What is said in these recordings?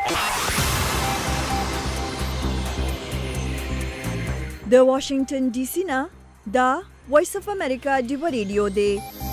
د واشنگټن ډي سي نه دا وایس اف امریکا دی ریډیو دی.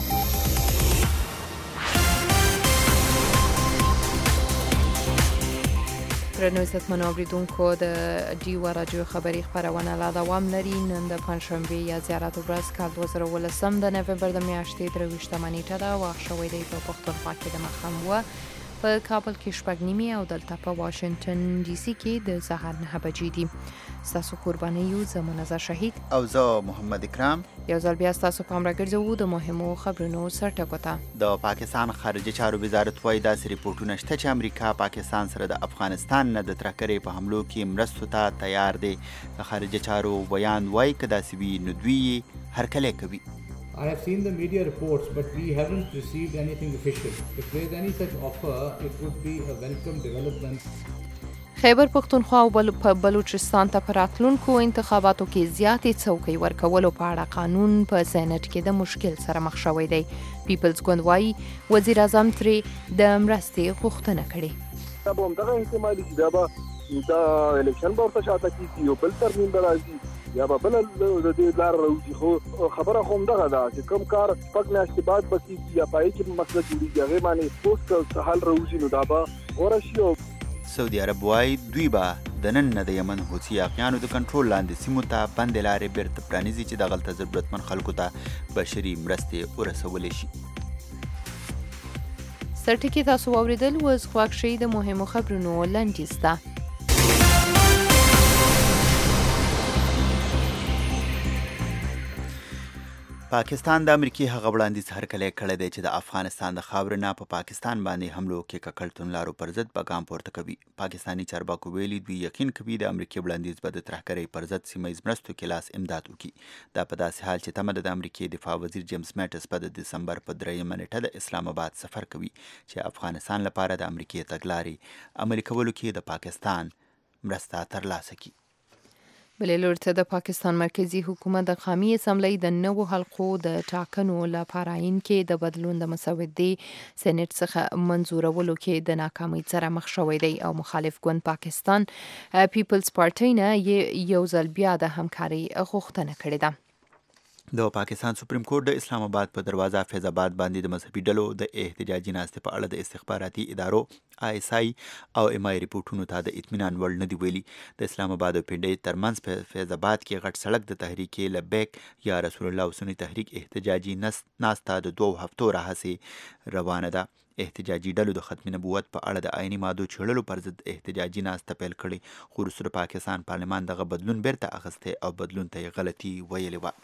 درنو عزتمنو اوریدونکو د ډیو راډیو خبري خبرونه لا دوام لري. نن د پنځشنبه یا زیارت ورځ کال 2018 د نومبر د میاشتې 23 نیټه ده. وخت شوی دی په پښتونخوا کې د مخاموه په کابل کې شپږ نیمې او دلته په واشنگټن ډي سي کې د سهار 9 بجې دي. ستاسو قرباني یو زموږ شهید او زه محمد اکرام یو ځل بیا ستاسو پام راګرځوو د مهمو خبرونو سرټکو ته. د پاکستان خارجه چارو وزارت وايي داسې ریپورټونه شته چې امریکا پاکستان سره د افغانستان نه د ترکرې په حملو کې مرستو ته تیار دی. د خارجه چارو بیان وايي که داسې وي نو دوی هرکلی کوي. I have seen the media reports, but we haven't received anything official. If there is any such offer, it would be a welcome development. خیبر پختونخوا او بلوچستان ته پر راتلونکو انتخاباتو کې زیاتې څوکۍ ورکولو په اړه قانون په سېنات کې د مشکل سره مخ شوی دی. پیپلز ګوند وايي وزیر اعظم ترې د مرستې غوښتنه کړې. دا به همدغه احتمالي چې دا به الیکشن به ورته شاته کېږي یو بل ترمیم به راځي یا به بله د دې لار راوځي. خو خبره خو همدغه ده چې کوم کار شپږ میاشتې بعد به کېږي یا په هغې کې مسله جوړېږي هغې باندې اوس که حل راوځي نو دا به غوره شي. سعودي عرب وايي دوی به د نن نه د یمن حوثي یاغیانو د کنټرول لاندې سیمو ته بندې لارې بیرته پرانیزي چې دغلته ضرورتمند خلکو ته بشري مرستې ورسولی شي. سرټکي تاسو واوریدل اوس خواږ شئ د مهمو خبرونو لنډیز ته. پاکستان د امریکې هغه وړاندیز هرکلی کړی دی چې د افغانستان د خاورې نه په پاکستان باندې حملو کې ککړ توندلارو پر ضد به ګام پورته کوي. پاکستاني چارواکو ویلي دوی یقین کوي د امریکې وړاندیز به د ترهګرۍ پر ضد سیمه ییز مرستو کې لاس امداد وکړي. دا په داسې حال چې تمه ده د امریکې دفاع وزیر جیمز میټس به د دسمبر په 3 نیټه د اسلام آباد سفر کوي چې افغانستان لپاره د امریکې تګلارې عملي کولو کې د پاکستان مرسته ترلاسه کړي. بلې لور ته د پاکستان مرکزی حکومت د قومي اسمبلی د نوو حلقو د ټاکنو لپاره عین کې د بدلون د مسودې سېنات څخه منظورولو کې د ناکامۍ سره مخ شوی دی او مخالف ګوند پاکستان پیپلز پارټي نه یو ځل بیا د همکارۍ غوښتنه کړې ده. د پاکستان سپریم کورټ د اسلام آباد په دروازه فیض آباد باندې د مذهبي ډلو د احتجاجي ناستې په اړه د استخباراتي ادارو ISI او MI ریپورټونو ته د اطمینان وړ نه دی ویلي. د اسلام آباد او پنډۍ ترمنځ په فیض آباد کې غټ سړک د تحریک لبیک یا رسول الله سنی تحریک احتجاجي ناسته د 2 هفتو راهیسې روانه ده. احتجاجي ډلو د ختم نبوت په اړه د آئینی مادو چړلو پر ضد احتجاجي ناسته پیل کړې، خو وروسته پاکستان پارلمان دغه بدلون بیرته اخیستی او بدلون ته یې غلطي ویلې وه.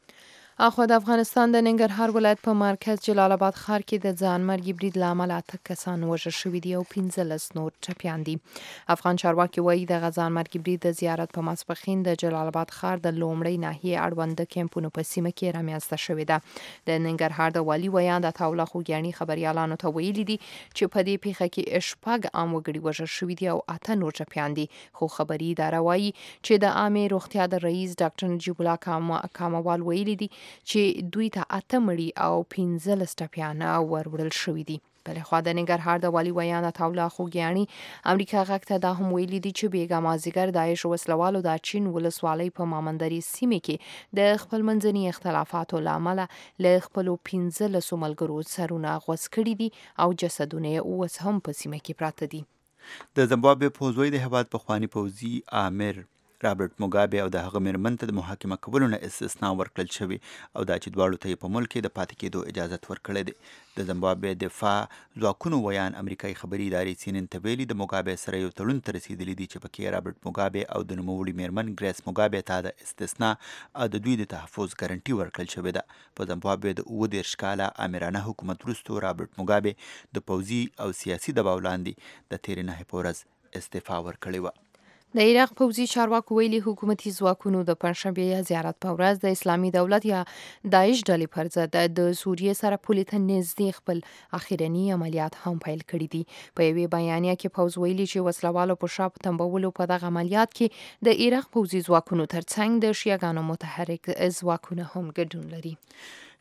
اخو د افغانستان د ننګرهار ولایت په مرکز جلال آباد ښار کې د ځانمرګي برید له امله 8 کسان وژل شوي دي او 15 نور ټپیان دي. افغان چارواکي وایي د ځانمرګي برید د زیارت په ماسپښین د جلال آباد ښار د لومړۍ ناحیې اړوند کیمپونو په سیمه کې رامنځته شوې ده. د ننګرهار د والي ویان د تاوله خوګیاڼي خبريالانو ته ویلي دي چې په دې پیښه کې شپږ عام وګړي وژل شوي دي او 8 نور ټپیان دي. خو خبري اداره وایي چې د عامه روغتیا د رئیس ډاکټر نجیب الله کاموال ویلي دي چې دوی ته 8 مړي او 15 ټپیان وروړل شوي دي. بلې خوا د ننګرهار د والي ویان عطاالله خوګیاڼي امریکا غږ ته دا هم ویلي دي چې بیګا مازدیګر داعش وسلوالو د چین ولسوالۍ په مامندري سیمه کې د خپل منځني اختلافاتو له امله له خپلو 15 ملګرو سرونه غوڅ کړي دي او جسدونه اوس هم په سیمه کې پراته دي. د زیمبابوې پوځوي د هیواد پخوانی پوځي آمر رابرټ موګابي او د هغه میرمن ته د محاکمه کولو نه استثنا ورکړل شوی او دا چې دواړو ته په ملک کې د پاتې کېدو اجازه ورکړې ده. د زیمبابوې دفاع ځواکونو ویان امریکایي خبري ادارې CNN ته ویلي د موګابي سره یو تړون ته رسیدلی دي چې پکې رابرټ موګابي او د نوموړي میرمن ګریس موګابي ته د استثنا او د دوی د تحفظ ګارنټي ورکړل شوې ده. په زیمبابوې د 29 کاله آمرانه حکومت وروسته رابرټ موګابي د پوځي او سیاسي دباو لاندې د تیرې نهې په ورځ استعفا ورکړې وه. د عراق پوځي چارواکو ویلي حکومتي ځواکونو د پنځشنبې زیارت په ورځ د اسلامي دولت یا داعش ډلې پر ضد د سوریې سره پولې ته نږدې خپل اخرنی عملیات هم پیل کړي دي. په یوې بیانیه کې پوځ ویلي چې وسلوالو په شا په تنبولو په دغه عملیات کې د عراق پوځي ځواکونو ترڅنګ د شیعاګانو متحرک ځواکونه هم ګډون لري.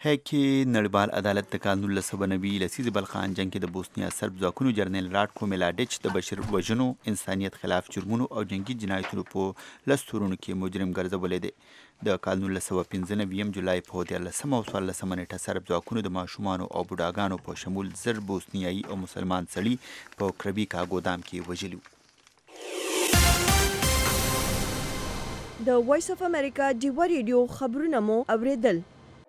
هغه کې نړیوال عدالت د کال 1990 لسیزې بلخان جنگ کې د بوسنیا سرب ځواکونو جرنیل راتکو ملادیچ د بشر وژنو، انسانیت خلاف جرمونو او جنگي جنایتونو په لستورونو کې مجرم ګرځولې دی. د کال 1995 جولای په 14 او 14 نیټه سرب ځواکونو د ماشومانو او بوډاګانو په شمول زر بوسنیایي او مسلمان سړي په کربیکا ګودام کې وژلي. د وایس اف امریکا ډیوا ریډیو خبرونه مو اوریدل.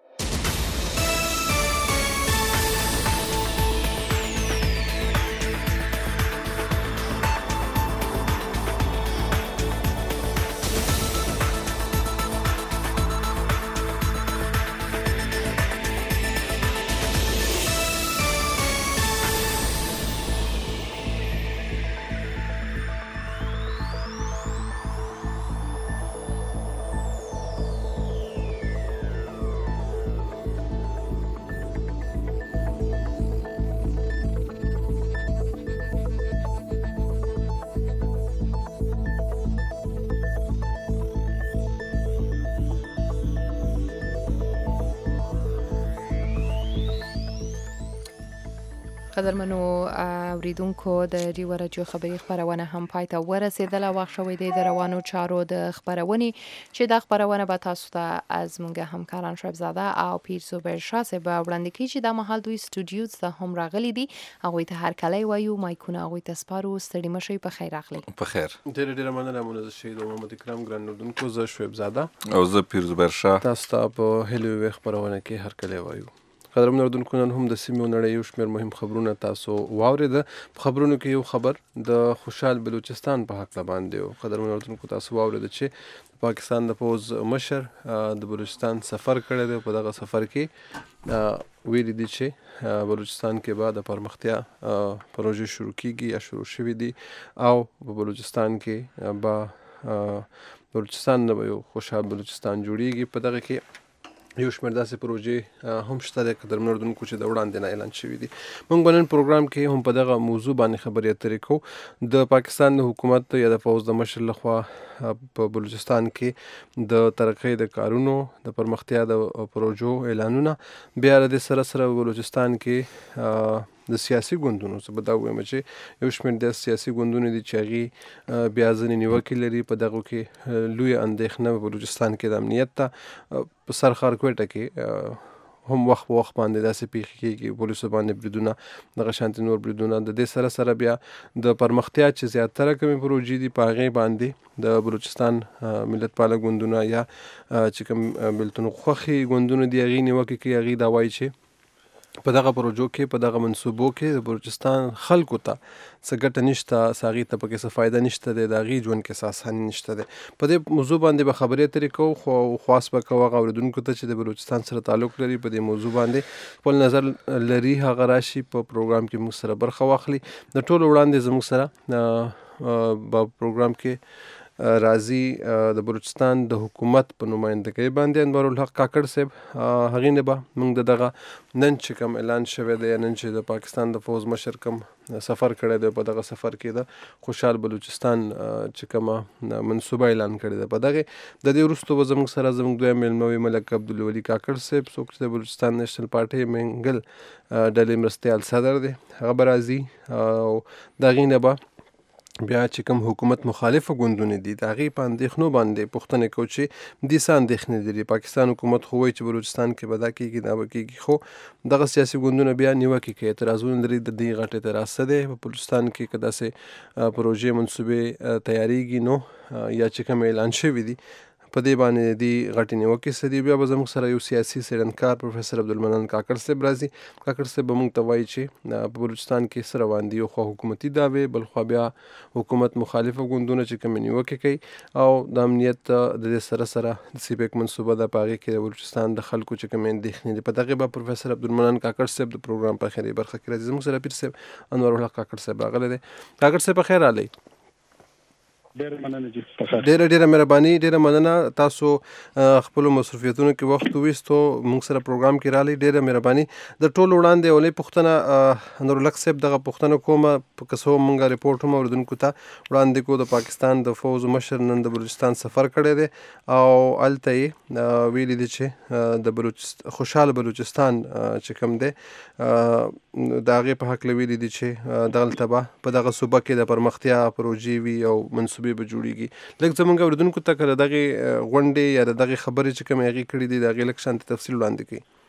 قدرمنو اوریدونکو د ډیوا راډیو خبري خبرونه هم پای ته ورسېدله. وخت شوی دی د روانو چارو د خبرونې چې د خبرونه به تاسو ته از مونږه همکاران شعیب زاده او پیر زبیر شاه صاحب وړاندې کړي چې د محل دوی سټوډیوز ته هم راغلي دي. هغوی ته هر کله وایو مایکونه هغوی ته سپارو. ستړي مشئ، په خیر راغلی. په خیر. ډېر مننه منظر شهید محمد اکرام ګران اردوونکو. زه شعیب زاده او زه پیر زبیر شاه تاسو ته په هلو خبرونه کې هر کله وایو. قدرمنو اردوونکو، نن هم د سیمې نړۍ یو شمېر مهم خبرونه تاسو واورېده. په خبرونو کې یو خبر د خوشحال بلوچستان په حق باندې و. قدرمنو اردوونکو، تاسو واورېده چې پاکستان د پوز مشر د بلوچستان سفر کړی دی. په دغه سفر کې ویلي دي چې بلوچستان کې به د پرمختیا پروژې شروع کیږي یا شروع شوي دي او په بلوچستان کې به بلوچستان نه به یو خوشحال بلوچستان جوړیږي. په دغه کې یو شمېر داسې پروژې هم شته د قدرمنو اردوونکو چې د وړاندې نه اعلان شوي دي. موږ به نن پروګرام کې هم په دغه موضوع باندې خبرې اترې کوو. د پاکستان د حکومت یا د پوځ د مشر لخوا په بلوچستان کې د ترقۍ د کارونو د پرمختیا د پروژو اعلانونه، بیا د سره سره بلوچستان کې د سیاسي ګوندونو څه به دا ووایم چې یو شمېر د سیاسي ګوندونو دي چې هغې بیا ځینې نیوکې لري. په دغو کې لویه اندېښنه په بلوچستان کې د امنیت ته په سرخار کوټه کې هم وخت په وخت باندې داسې پیښې کېږي، پولیسو باندې بریدونه، دغه شانتې نور بریدونه. د دې سره سره بیا د پرمختیا چې زیاتره کمې پروژې دي په هغې باندې د بلوچستان ملت پاله ګوندونه یا چې کوم بېلتون خوښې ګوندونه دي هغې نیوکې کوي. هغې دا وایي چې په دغه پروژو کې، په دغه منصوبو کې د بلوچستان خلکو ته څه ګټه نشته، هغې ته پکې څه فایده نشته دی، د هغې ژوند کې څه اساني نشته دی. په دې موضوع باندې به خبرې اترې کوو. خو خواست به کوو هغه اورېدونکو ته چې د بلوچستان سره تعلق لري، په دې موضوع باندې خپل نظر لري، هغه راشي په پروګرام کې موږ سره برخه واخلي. د ټولو وړاندې زموږ سره په پروګرام کې راځي د بلوچستان د حکومت په نمایندګۍ باندې انوار الحق کاکړ صاحب. هغې نه به موږ د دغه نن چې کوم اعلان شوی دی، نن چې د پاکستان د فوز مشر کوم سفر کړی دی، په دغه سفر کې د خوشحال بلوچستان چې کومه منصوبه اعلان کړې ده، په دغه د دې وروسته به زموږ سره زموږ دویم میلمه وي ملک عبدالولي کاکړ صاحب، څوک چې د بلوچستان نیشنل پارټۍ منګل ډلې مرستیال صدر دی. هغه به راځي او د هغې نه به بیا چې کوم حکومت مخالفه ګوندونه دي د هغې په اندېښنو باندې پوښتنې کوو چې دې څه اندېښنې لري. پاکستان حکومت خو وایي چې بلوچستان کې به دا کېږي دا به کېږي، خو دغه سیاسي ګوندونه بیا نیوکې کوي، اعتراضونه لري. د دې غټ اعتراض څه دی؟ په بلوچستان کې که داسې پروژې منصوبې تیاریږي نو یا چې کوم اعلان شوي دي په دې باندې دې غټې نیوکې څه دي. بیا به زموږ سره یو سیاسي څېړنکار پروفیسر عبدالمنان کاکړ صاحب راځي. کاکړ صاحب به موږ ته وایي چې په بلوچستان کې څه روان دي. یو خوا حکومتي دعوې، بل خوا بیا حکومت مخالفه ګوندونه چې کومې نیوکې کوي، او د امنیت د دې سره سره د سیپیک منصوبه ده، په هغې کې د بلوچستان د خلکو چې کومې اندېښنې دي، په دغې به پروفیسر عبدالمنان کاکړ صاحب د پروګرام په اخري برخه کې راځي. زموږ سره پیر صاحب انوار الحق کاکړ صاحب راغلی دی. کاکړ صاحب په خیر راغلی. ډېر مننه جی په ډېره مهرباني، ډېره مننه. تاسو خپل مصروفیتونو کې وخت وویستو موږ سره پروګرام کې رالی، ډېره مهرباني. د ټولو وړاندې اولې پوښتنه نورالحق صاحب دغه پوښتنه کومه که څه موږ ریپورټ هم اورېدونکو ته وړاندې کو. د پاکستان د فوز مشر نن د بلوچستان سفر کړی دی او هلته یې ویلي دي چې د خوشحال بلوچستان چې کوم دی د هغې په هکله ویلي دي چې دلته به په دغه صوبه کې د پرمختیا پروژې وي او منصوبې به جوړېږي. لږ زموږ اورېدونکو ته که د دغې غونډې یا د دغې خبرې چې کومې هغې کړي دي د هغې لږ شانتې تفصیل وړاندې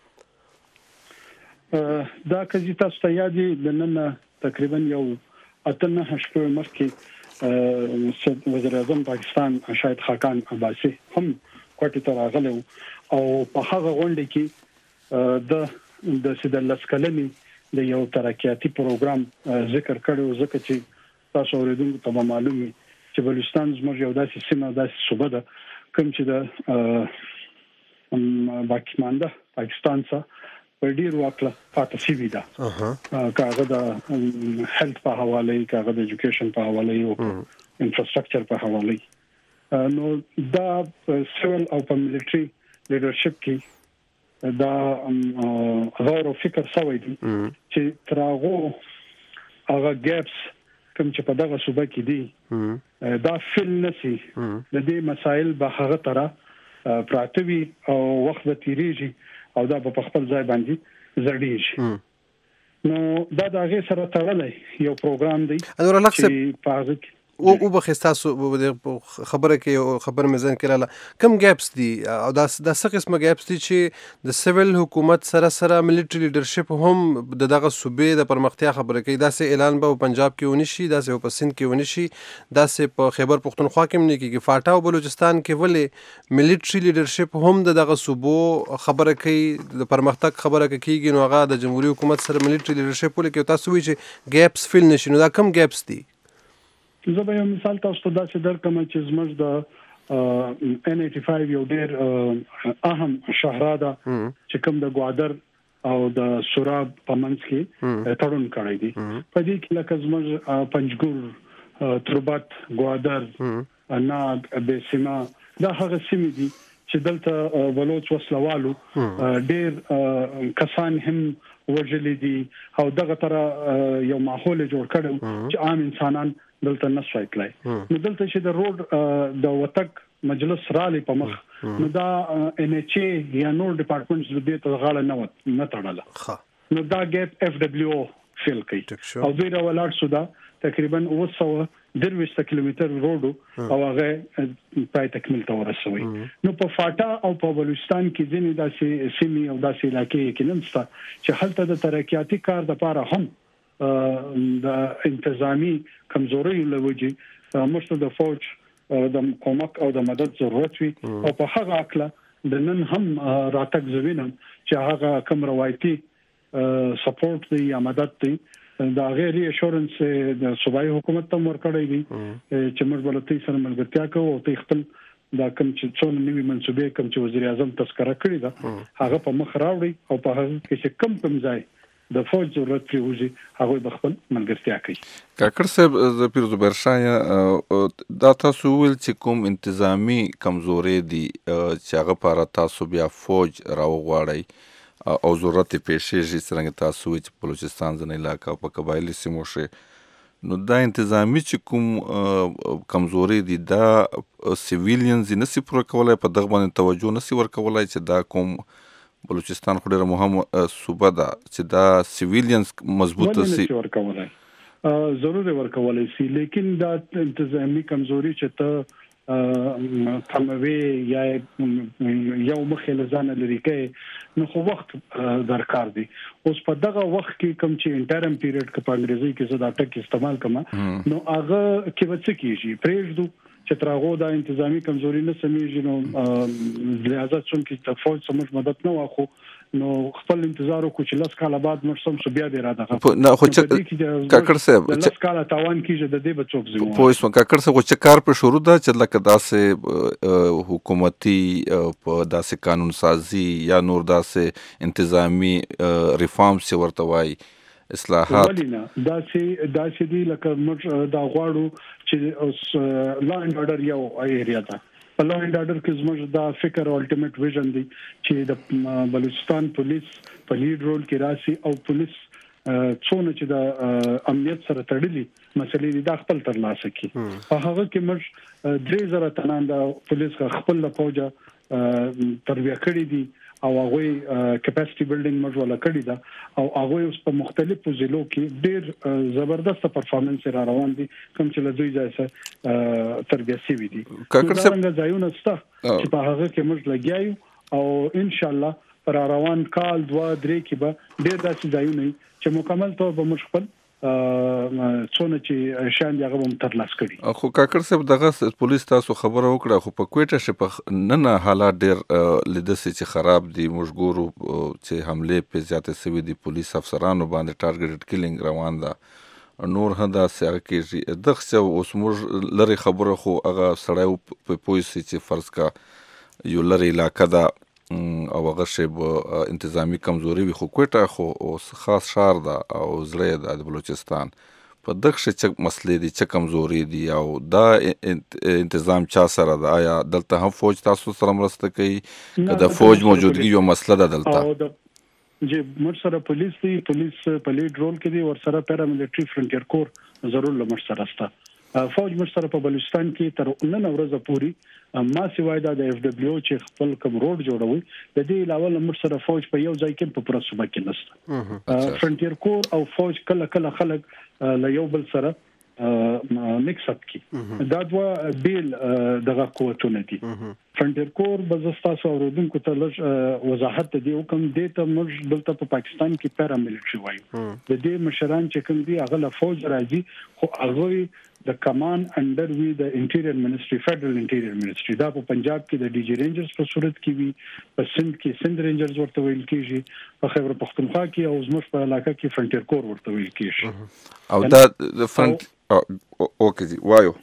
کړي. دا که زه تاسو ته یاد وي د نن تقریبا یو 8-9 شپې مخکې وزیر اعظم پاکستان شاهد خاقان عباسي هم کوټې ته راغلی او په هغه غونډه کې د سیدلس کلنې د یو ترقیاتي پروګرام ذکر کړو، ځکه چې تاسو اوریدونکو ته معلوم وي چې بلوچستان زموږ یو داسې سیمه داسې صوبه ده کوم چې د باکمانده پاکستان څخه په ډیر واکله پاتې شوی ده. کاغه د هیلث په حواله، کاغه د ایجوکیشن په حواله او انفراستراکچر په حواله. نو دا سیول او په ملټری لیډرشپ کې دا غور او فکر سوی دي چې تراغو هغه ګیپس کوم چې په دغه صوبه کې دي دا فل نسی د دې مسایل به هغه طرح پراتوي او وخت به تیریږي او دا په خپل ځای باندې زړیږي. نو دا د هغه سره تړلې یو پروګرام دی چې په هغه کې او بخستاسو خبره کې خبر مزن کړه کم ګیپس دي او دا څه قسمه ګیپس دي چې د سیویل حکومت سره ملټری لیډرشپ هم دغه صوبې د پرمختیا خبره کوي. دا سه اعلان به پنجاب کې ونی شي، دا سه په سند کې ونی شي، دا سه په خیبر پختونخوا کې نه کېږي. فاټا او بلوچستان کې ولې ملټری لیډرشپ هم دغه صوبو خبره کوي، د پرمختګ خبره کوي، نو هغه د جمهوریت حکومت سره ملټری لیډرشپ ولې کوي. تاسو وایي چې ګیپس فل نشي، نو دا کم ګیپس دي؟ زه به یو مثال تاسو ته داسې درکم چې زموږ د N85 یو ډېر اهم شهرا ده چې کوم د ګوادر او د سوراب په منځ کې تړون کړی دی. په دې کې لکه زموږ پنجګور، تربت، ګوادر، ناد، بیسیما دا هغه سیمې دي چې دلته بلوچ وسلوالو ډېر کسان هم وژلي دي او دغه تر یو ماحول جوړ کړو چې عام انسانان دلته نشوي تلای. نو دلته چې د روډ د وتک مجلس رالي په مخ نو دا NHA یا نور ډپارټمنټس د دې ته غاړه نه تړله. نو دا ګیپ FWO فیل کوي او دوی راولار سودا تقریبا 220 کیلومتر روډ او هغه پای تکمیل ته ورسوي. نو په فاټا او په بلوچستان کې ځینې داسې سیمې او داسې علاقې کې ننسته چې هلته د ترقیاتي کار د لپاره هم د انتظامی کمزوري لوجه مشته د فوج د کومک او د مدد ضرورت وي او په هغه اکله د نن هم راتګ زوینم چې هغه کوم روایتي سپورټ دی یا مدد دی دا غیر اشورنس د صوبایي حکومت ته ورکړی دی چې موږ بلته سره ملګرتیا کوو او ته خپل دا کوم چې څون نوي منسوبې کوم چې وزیر اعظم تذکرہ کړی دا هغه په مخ راوړي او په هغه کې کوم ځای د فوج ضرورت پریوزي هغه د خپل ملګرتیا کوي. کاکړ صاحب د پیر زبیر شاه دا تاسو ول چې کوم انتظامی کمزوري دي چې هغه لپاره تاسو بیا فوج راوغواړئ او ضرورت پیښیږي څنګه تاسو چې بلوچستان ځنه علاقہ په قبایلی سیمو کې نو دا انتظامی چې کوم کمزوري دي دا سیویلینز نسی پوره کولای په دغه باندې توجه نسی ورکولای چې دا کوم بلوچستان خو ډیره مهمه صوبه ده چې دا سیویلینز مضبوط سي ضرور ورکولای سي، لیکن دا انتظامی کمزوري چې ته تموي یا یو مخه لزانه لري کې نو خو وخت درکار دی. اوس په دغه وخت کې کوم چې انټرم پیریډ کې په انګریزي کې زدا ټک استعمال کما نو هغه کې وڅ کیږي پرېږدو چې تراغو دا انتظامی کمزوري نه سمېږي نو لہذا څنګه چې فوج سمج مدد نه واخو نو خپل انتظار وکړو چې لاس کاله بعد مرسم سو بیا دې را دغه نه خو چې کاکړ صاحب لاس کاله تاوان کیږي د دې بچوک زمو په اسمه کاکړ صاحب چې کار په شروع ده چې لکه داسې حکومتي په داسې قانون سازي یا نور داسې انتظامی ریفارمز ورته وای اصلاحات ولینه دا چې دی لکه موږ دا غواړو چې لا اینډ آرډر یو ایریا ده. په لا اینډ آرډر کې زموږ دا فکر او الټیمیټ ویژن دی چې د بلوچستان پولیس په لیډ رول کې راشي او پولیس څونه چې د امنیت سره تړلي مسلې دي دا خپل ترلاسه کړي. په هغه کې موږ 3000 تنان د پولیس خپل له فوجا تربیه کړې دي او هغه کیپاسټي بلډینګ موږ ولا کړی دا او هغه اوس په مختلفو ضلعو کې ډېر زبردست پرفارمنس را روان دي کوم چې له دوی ځای سره تربیه شوی دي. کاکړ صاحب څنګه ځایونه ستا چې په هغه کې موږ لګیایو او ان شاء الله پر روان کال 2-3 کې به ډېر داسې ځایونه چې مکمل طور په موږ خپل څونه چې شان دی هغه هم ترلاسه کړي. خو کاکړ صاحب دغه پولیس تاسو خبره وکړه خو په کوټه شپه نه حالات ډېر لیدسي چې خراب دي. موږ ګورو چې حمله په زیاته سوي دي پولیس افسرانو باندې ټارګټډ کیلینګ روان ده نور هدا سره کې دغه اوس موږ لري خبره خو هغه سړی په پولیس چې فرض کا یو لري علاقه ده او هغه شی به انتظامی کمزوري وي خو کوټه خو خاص شهر ده او زړه د بلوچستان په دغه شی چې مسلې دي چې کمزوري دي او دا انتظام چا سره ده. آیا دلته هم فوج تاسو سره مرسته کوي که د فوج موجودګي یو مسله ده دلته؟ چې موږ سره پولیس دی پولیس په لیډ رول کې دی ور سره پیراملیټری فرنټیر کور ضرور لمر سره ستا فوج موږ سره په بلوچستان کې تر نن ورځې پوری ما سیوای دا د اف دبليو چې خپل کوم روډ جوړوي د دې علاوه موږ سره فوج په یو ځای کې په پرسوبه کې نشته. فرنټیر کور او فوج کله خلک له یو بل سره مکس اپ کی دا دوا بیل دغه قوتونه دي. فرنټیر کور بزستاسو اوردونکو ته لږ وضاحت دی کوم د ته موږ دلته په پاکستان کې پیراملیټری وایو د دې مشران چې کوم دي هغه له فوج راځي خو هغه د کمان انډر وی د انټیریئر منسټری فدرل انټیریئر منسټری دا په پنجاب کې د ډي جی رینجرز په صورت کې وي په سند کې سند رینجرز ورته ویل کیږي په خیبر پختونخوا کې او زموږ په علاقې کې فرنټیر کور ورته ویل کیږي او دا د فرنټ اوکې دی وایو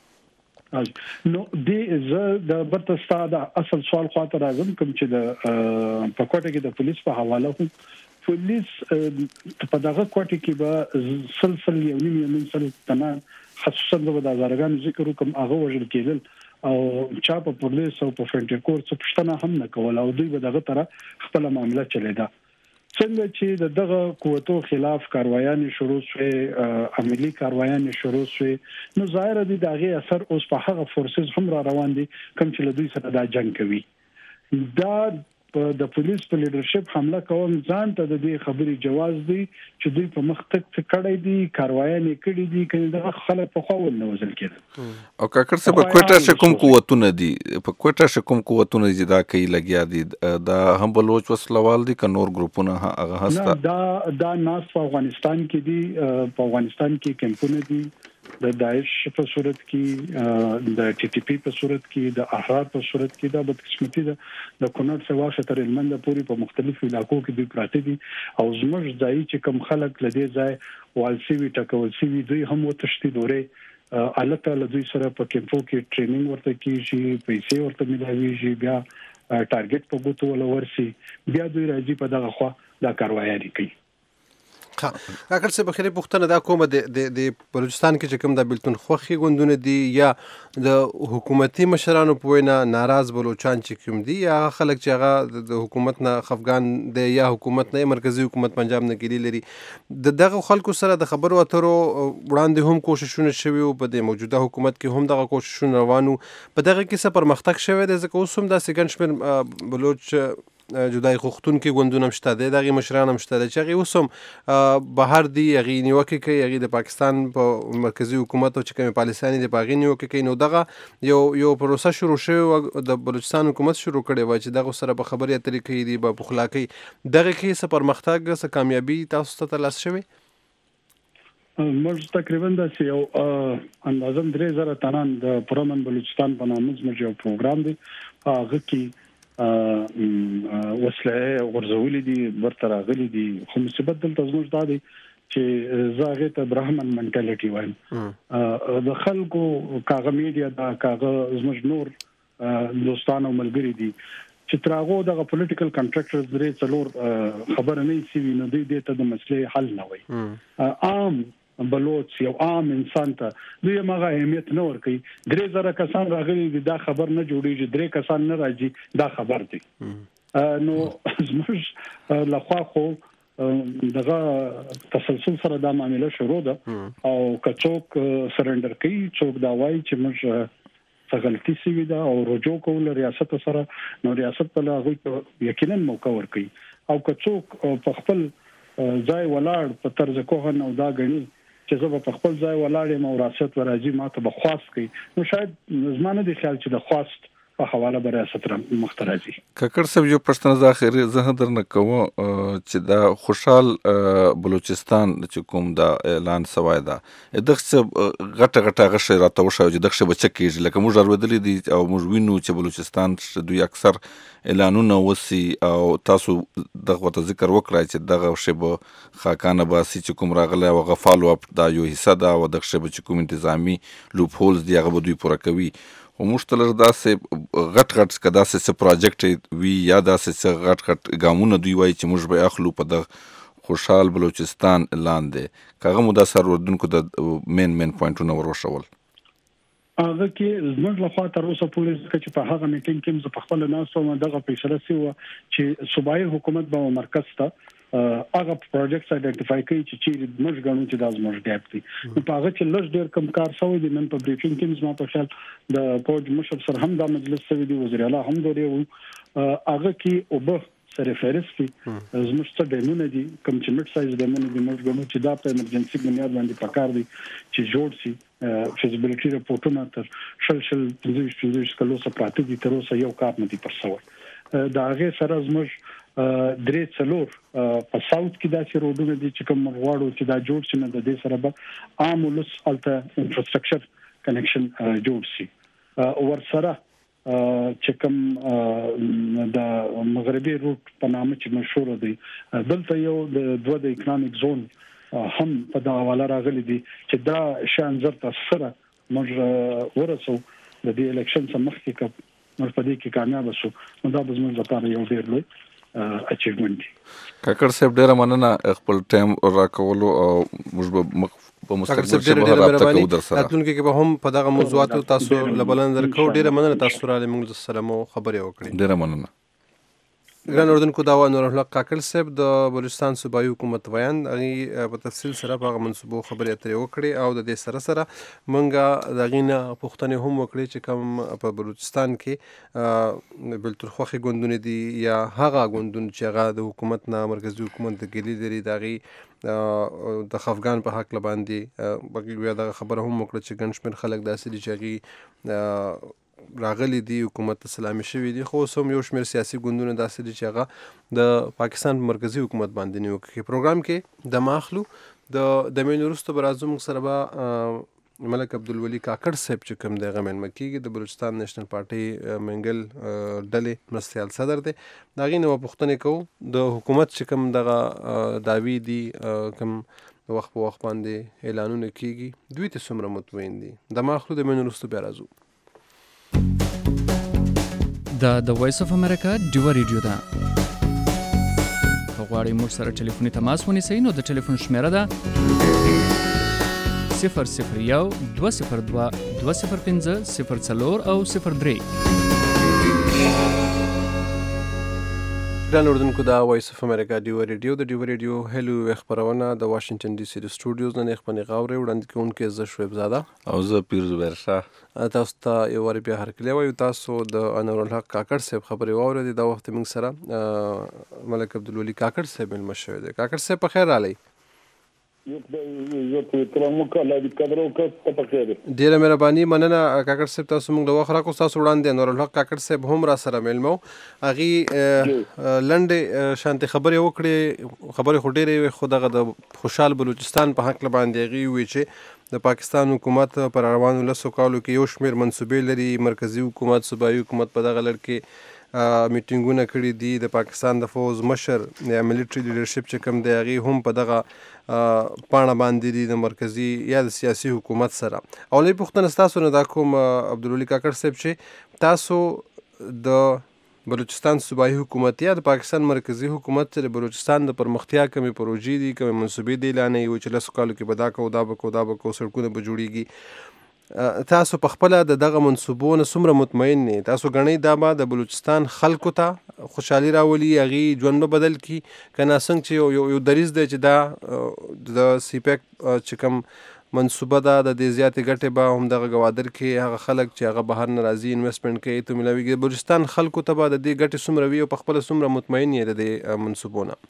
نو دې زه د برتستا د اصل سوال خاطر راځم کوم چې د په کوټه کې د پولیس په حواله هم پولیس په دغه کوټه کې به سلسله یو نیم سل تنان خصوصا د وزارتګان ذکر کوم هغه وژل کېدل او چا په پولیس او په فرنټیر کور څخه پښتنه هم نه کول او دوی به دغه تر خپل معاملې چلیدا څنګه چې دغه قوتو خلاف کاروایان شروع شوه عملی کاروایان شروع شوه نو ظاهر دي دغه اثر اوس په هغه فورسز هم را روان دي کوم چې له دوی سره دا جنگ کوي. دا د پولیس په لیډرشپ حمله کوم ځان ته د دې خبرې جواز دی چې دوی په مخ تک کړی دي کاروایان کړي دي کنه دغه خلک په خو نه وزل کېده. او کاکړ څه په کوټه شکم قوتونه دي په کوټه شکم قوتونه دي دا کوي لګیا دي دا هم بلوچ وسلوال دي ک نور ګروپونه هغه هستا دا ناس په افغانستان کې دي په افغانستان کې کمپونه دي د داعش په صورت کې د ټي ټي پی په صورت کې د احرار په صورت کې د بدقسمتي د کونړ سواشه تر المنده پوری په مختلفو علاقو کې دوی پراته دي او زموږ ځای چې کم خلک لدی ځای والسی وی ټکول سی وی دوی هم وتشتي دوره الته له دوی سره په کیمپو کې ټریننګ ورته کیږي پیسې ورته ملایويږي بیا ټارګټ په ګوتو ول ورسي بیا دوی راځي په دغه خوا دا کاروایي کوي. کاکړ څه بخیره پښتنه دا کومه د بلوچستان کې چې کوم د بلتون خوخي غوندونه دي یا د حکومتي مشرانو په وینا ناراض بلوچستان چې کوم دي یا خلک چې هغه د حکومت نه خفغان دي یا حکومت نه مرکزی حکومت پنجاب نه ګری لري دغه خلکو سره د خبرو اترو وړاندې هم کوششونه شوي او په د موجوده حکومت کې هم دغه کوششونه روانو په دغه کې څه پرمختګ شوی دی ځکه اوس هم د سګنشمن بلوچ جدای خوختون کې غوندونه مشته دي دغه مشران هم شته چې هغه اوسم بهر دی هغه نیوکه کوي هغه د پاکستان په مرکزی حکومت او چې کوم پالیسانی دی باغی نیوکه کوي نو دغه یو پروسه شروع شوه د بلوچستان حکومت شروع کړي و چې دغه سره په خبري اترې کوي دی په خلاقي دغه کې څه پرمختګ څه کامیابی تاسو ته ترلاسه شوی موږ تقریبا د یو اندازم 3000 تنان د پرمن بلوچستان په نامه زموږ یو پروګرام دی هغه کې وسله ورزولې دي ورته راغلي دي خو مصیبت دلته زموږ دا دي چې زاغه ته برهمن منټالیټي وایم د خلکو کاغه میډیا دا کاغه زموږ نور دوستانو ملګری دي چې تراغو د پولیټیکل کنټراکټرز درې څلور خبر نه سی نو دوی ته د مسلې حل نه وي. عام بلوچ یو عام انسان ته دوی مغه اهمیت نه ورکي. 3000 کسان راغلي دا خبر نه جوړیږي, 3 کسان نه راځي دا خبر دی. نو زموږ لخوا خو دغه تسلسل سره دا معاملې شروع ده او کڅوک سرندر کوي, څوک دا وایي چې موږ غلطي سوي ده او رجوع کول ریاست سره, نو ریاست په هغه یقینا موقع ورکي او کڅوک په خپل ځای ولاړ په طرز کوه نو دا غني چې زه په خپل ځای ولاړ یم او ریاست ورځي ما ته بخواست کوي, نو شاید زمانه دي خیال چې د خواست په حواله به ریاست مخترازي. کاکړ صاحب یو پښتنه ځاخري زه درنه کوم چې دا خوشحال بلوچستان چې کوم دا اعلان سوای دا دغه غټه غشه راته وشو چې دغه بچ کېږي لکه موږ اورېدلې دي او موږ وینو چې بلوچستان دوی اکثر اعلانونه وسی او تاسو دغه ته ذکر وکړای چې دغه شی خاکانه باسي چې کوم راغله او غفالو اپ دا یو حصہ دا او دغه شی چې کوم انتظامی لوپ هولز دی هغه دوی پوره کوي او مشتلر داسې غټ کدا سه پروجیکټ وی یا داسې غټ ګامونه دوی وایي چې موږ به اخلو په د خوشحال بلوچستان اعلان دی کاغه مو دا سر وردونکو د مین پوینټونه وروشول. هغه کې زموږ لخوا تر اوسه پورې چې په هغه میټینګ کې زه په خپل ناسو دغه فیصله سوه چې صوبایي حکومت به مرکز ته هغه پروجیکټس آیډنټیفای کوي چې موږ غواړو چې دا زموږ ګاپ دي. په هغه کې لږ ډیر کم کار شوی دی. نن په بریفینګ کې زما په خیال د فوج مشر سره هم دا مجلس شوی دی, وزیر اعلی هم دوی هغه کې او به سره فهرست زموږ څه ډیمونه دي کوم چې مټ سایز ډیمونه دي موږ غواړو چې دا په ایمرجنسي بنیاد باندې پکار دي چې جوړ شي. فیزیبিলিټي راپورټونه تر شل 25 کلو څخه پراته دي, تر اوسه یو کار نه دی پر سوال. دا هغه سره زموږ 3 په ساوث کې داسې روډونه دي چې کوم غواړو چې دا جوړ شي, نه د دې سره به عام ولس الته انفراستراکچر کنیکشن جوړ شي. ور سره چې کوم د مغربي روټ په نامه چې مشهور دی, دلته یو د اکونومیک زون هم په دا حواله راغلي دي چې دا شان زرت سره موږ ورسو د دې الیکشن سم مخکې کوم موږ په دې کې کامیاب شو, نو دا به زموږ لپاره یو ډیر لوی اچیومنت دی. کاکړ صاحب ډیره مننه خپل ټایم راکولو او موږ په مستقبل کې به رابطه کوو در سره. راتلونکي کې به هم په دغه موضوعاتو تاسو لبلند درکو. ډیره مننه تاسو را لمونږ سره مو خبرې وکړې. ډیره مننه. ګران اردوونکو دا و نور الله کاکړ صاحب د بلوچستان صوبایي حکومت ویان هغه په تفصیل سره په منسوبو خبرې اترې وکړې او د دې سره مونږه د غینه پوښتنې هم وکړې چې کوم په بلوچستان کې بلترخوخي ګوندونه دي یا هغه ګوندونه چې هغه د حکومت نه مرکزی حکومت د ګلی لري دغه د خفغان په حق لباندې بګي دا خبره هم وکړه چې ګنشمن خلک داسې دي چې راغلي دي حکومت اسلامي شوی دي, خو سم یو شمېر سیاسي ګوندونه داسې دي چې هغه د پاکستان مرکزی حکومت باندې نیو کې. پروګرام کې د ماخلو د مین وروسته برازم سره به ملک عبدالولي کاکړ صاحب چې کوم د غمن مکیږي د بلوچستان نېشنل پارټي منګل ډلې مرستيال صدر دی, دا غي نو پښتنې کو د حکومت چې کوم دغه داوی دي کوم وخت په وخت باندې اعلانونه کیږي دوی ته څومره مطمئن دي. د ماخلو د مین وروسته بیا راځو. د وایس اف امریکا ډیو ریډیو ده. غواړئ موږ سره ټلیفوني تماس ونیسئ نو د ټلیفون شمیره ده 001 202 205 04 او 03. ګران اردوونکو دا وایس اف امریکا ډیو ریډیو د ډیو ریډیو هلو خبرونه د واشنگټن ډي سي د سټوډیوز نه خپل غاوري وړاندې کوونکې ز شعیب زاده او زه پیر زبیر شاه. تاسو ته یو ور بیا هرکلی وایو. تاسو د انور الحق کاکړ صاحب خبرې واورېدې. دا وخت موږ سره ملک عبدالولي کاکړ صاحب مل مشوي دی. کاکړ صاحب په خیر رالی. ډیره مهرباني مننه کاکړ صاحب, تاسو موږ د وخت راکو. تاسو وړاندې انور الحق کاکړ صاحب هم را سره ملمو اغي لنډه شانتي خبرې وکړې. خبرې خو ډیره خو دغه د خوشحال بلوچستان په حق باندې اغي وی چې د پاکستان حکومت پر روانو لسو کالو کې یو شمیر منسوبې لري. مرکزی حکومت صوبایي حکومت په دغه لړ کې میټینګونه کړي دي. د پاکستان د فوز مشر یا ملټری لیډرشپ چې کوم دی هغه هم په دغه پاڼه باندې دي د مرکزی یا د سیاسي حکومت سره. او لې پښتنه تاسو نه دا کوم عبدالولي کاکړ صاحب چې تاسو د بلوچستان صوبایي حکومت یا د پاکستان مرکزی حکومت چې د بلوچستان د پرمختیا کمې پروژې دي کمې منصوبې دي اعلانوي چې لسو کالو کې به دا کوو دا به کوو سړکونه به جوړیږي تاسو په خپله د دغه منصوبو نه څومره مطمئن نه تاسو ګڼئ دا به د بلوچستان خلکو ته خوشحالي راولي هغې ژوند به بدل کړي که نه څنګه چې یو دریځ دی چې دا د سیپیک چې کوم منصوبه ده د دې زیاتې ګټې به همدغه ګوادر کې هغه خلک چې هغه بهر نه راځي انویسټمنټ کوي ته ملاویږي بلوچستان خلکو ته به د دې ګټې څومره وي او په خپله څومره مطمئن یې د دې منصوبو نه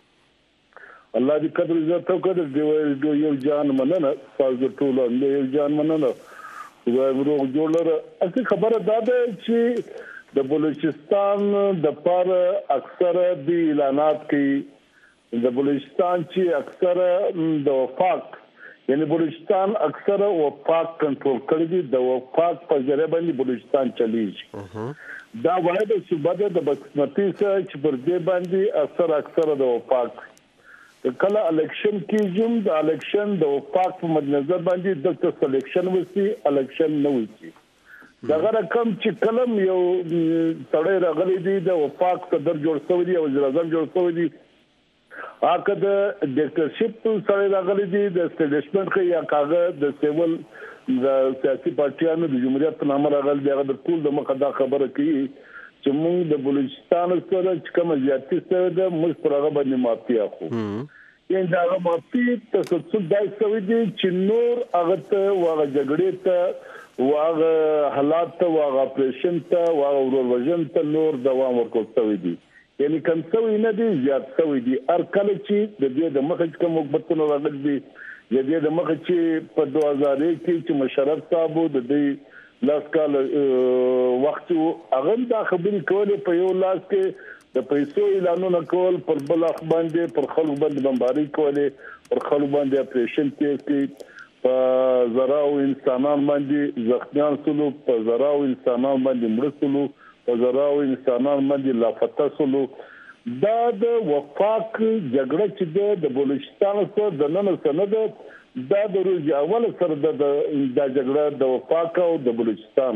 الله دې قدر عزت وکړي یو جان مننه تاسو ټول یو جان مننه روغ جوړ لره اصلي خبره دا ده چې د بلوچستان د پر اکثره د اعلانات کې د بلوچستان چې اکثره د وفاق یعنی بلوچستان اکثره وفاق کنټرول کړی دي د وفاق په ذریعہ باندې بلوچستان چلیږي دا واحد صوبه ده د بسمتي سره چې پر دې باندې اکثره د وفاق کله الیکشن کېږم د الیکشن د وفاق په مد نظر باندې د سلیکشن وسی الیکشن نه وسی دغه رقم چې کلم یو تړي راغلي دي د وفاق صدر جوړ شوی دی او وزیر اعظم جوړ شوی دی اګه د ډیکټرشپ سره راغلي دي د اسټابلیشمنت کې یا کاغذ د سیول د سیاسي پارټیانو د جمهوریت په نامه راغلي دغه د ټول د مخه دا خبره کوي چې موږ د بلوچستان سره چې کوم زیاتی سره د موږ پر هغه باندې معافي اخو یعنی دا معافي تاسو دای سوي دي چې نور هغه ته واغه جګړې ته واغه حالات ته واغه اپریشن ته واغه وروروژن ته نور دوام ورکول سوي دي یعنی کوم سوي نه دي زیات سوي دي هر کله چې د دې د مخه کوم وګتونو راغلي دي د دې د مخه چې په 2001 کې چې مشرف صاحب د دې لاس کال وخت هغه دا خبرې کولې په یو لاس کې د پیسو اعلانونه کول پر بل اخ باندې پر خلک باندې بمباري کولې پر خلک باندې اپریشن کې په زراو انسانان باندې زخمیان سلو په زراو انسانان باندې مړ سلو په زراو انسانان باندې لاپتا سلو دا د وفاق جګړه چې د بلوچستان سره د نن سند دا د روز اول سره د جګړه د وفاق او د بلوچستان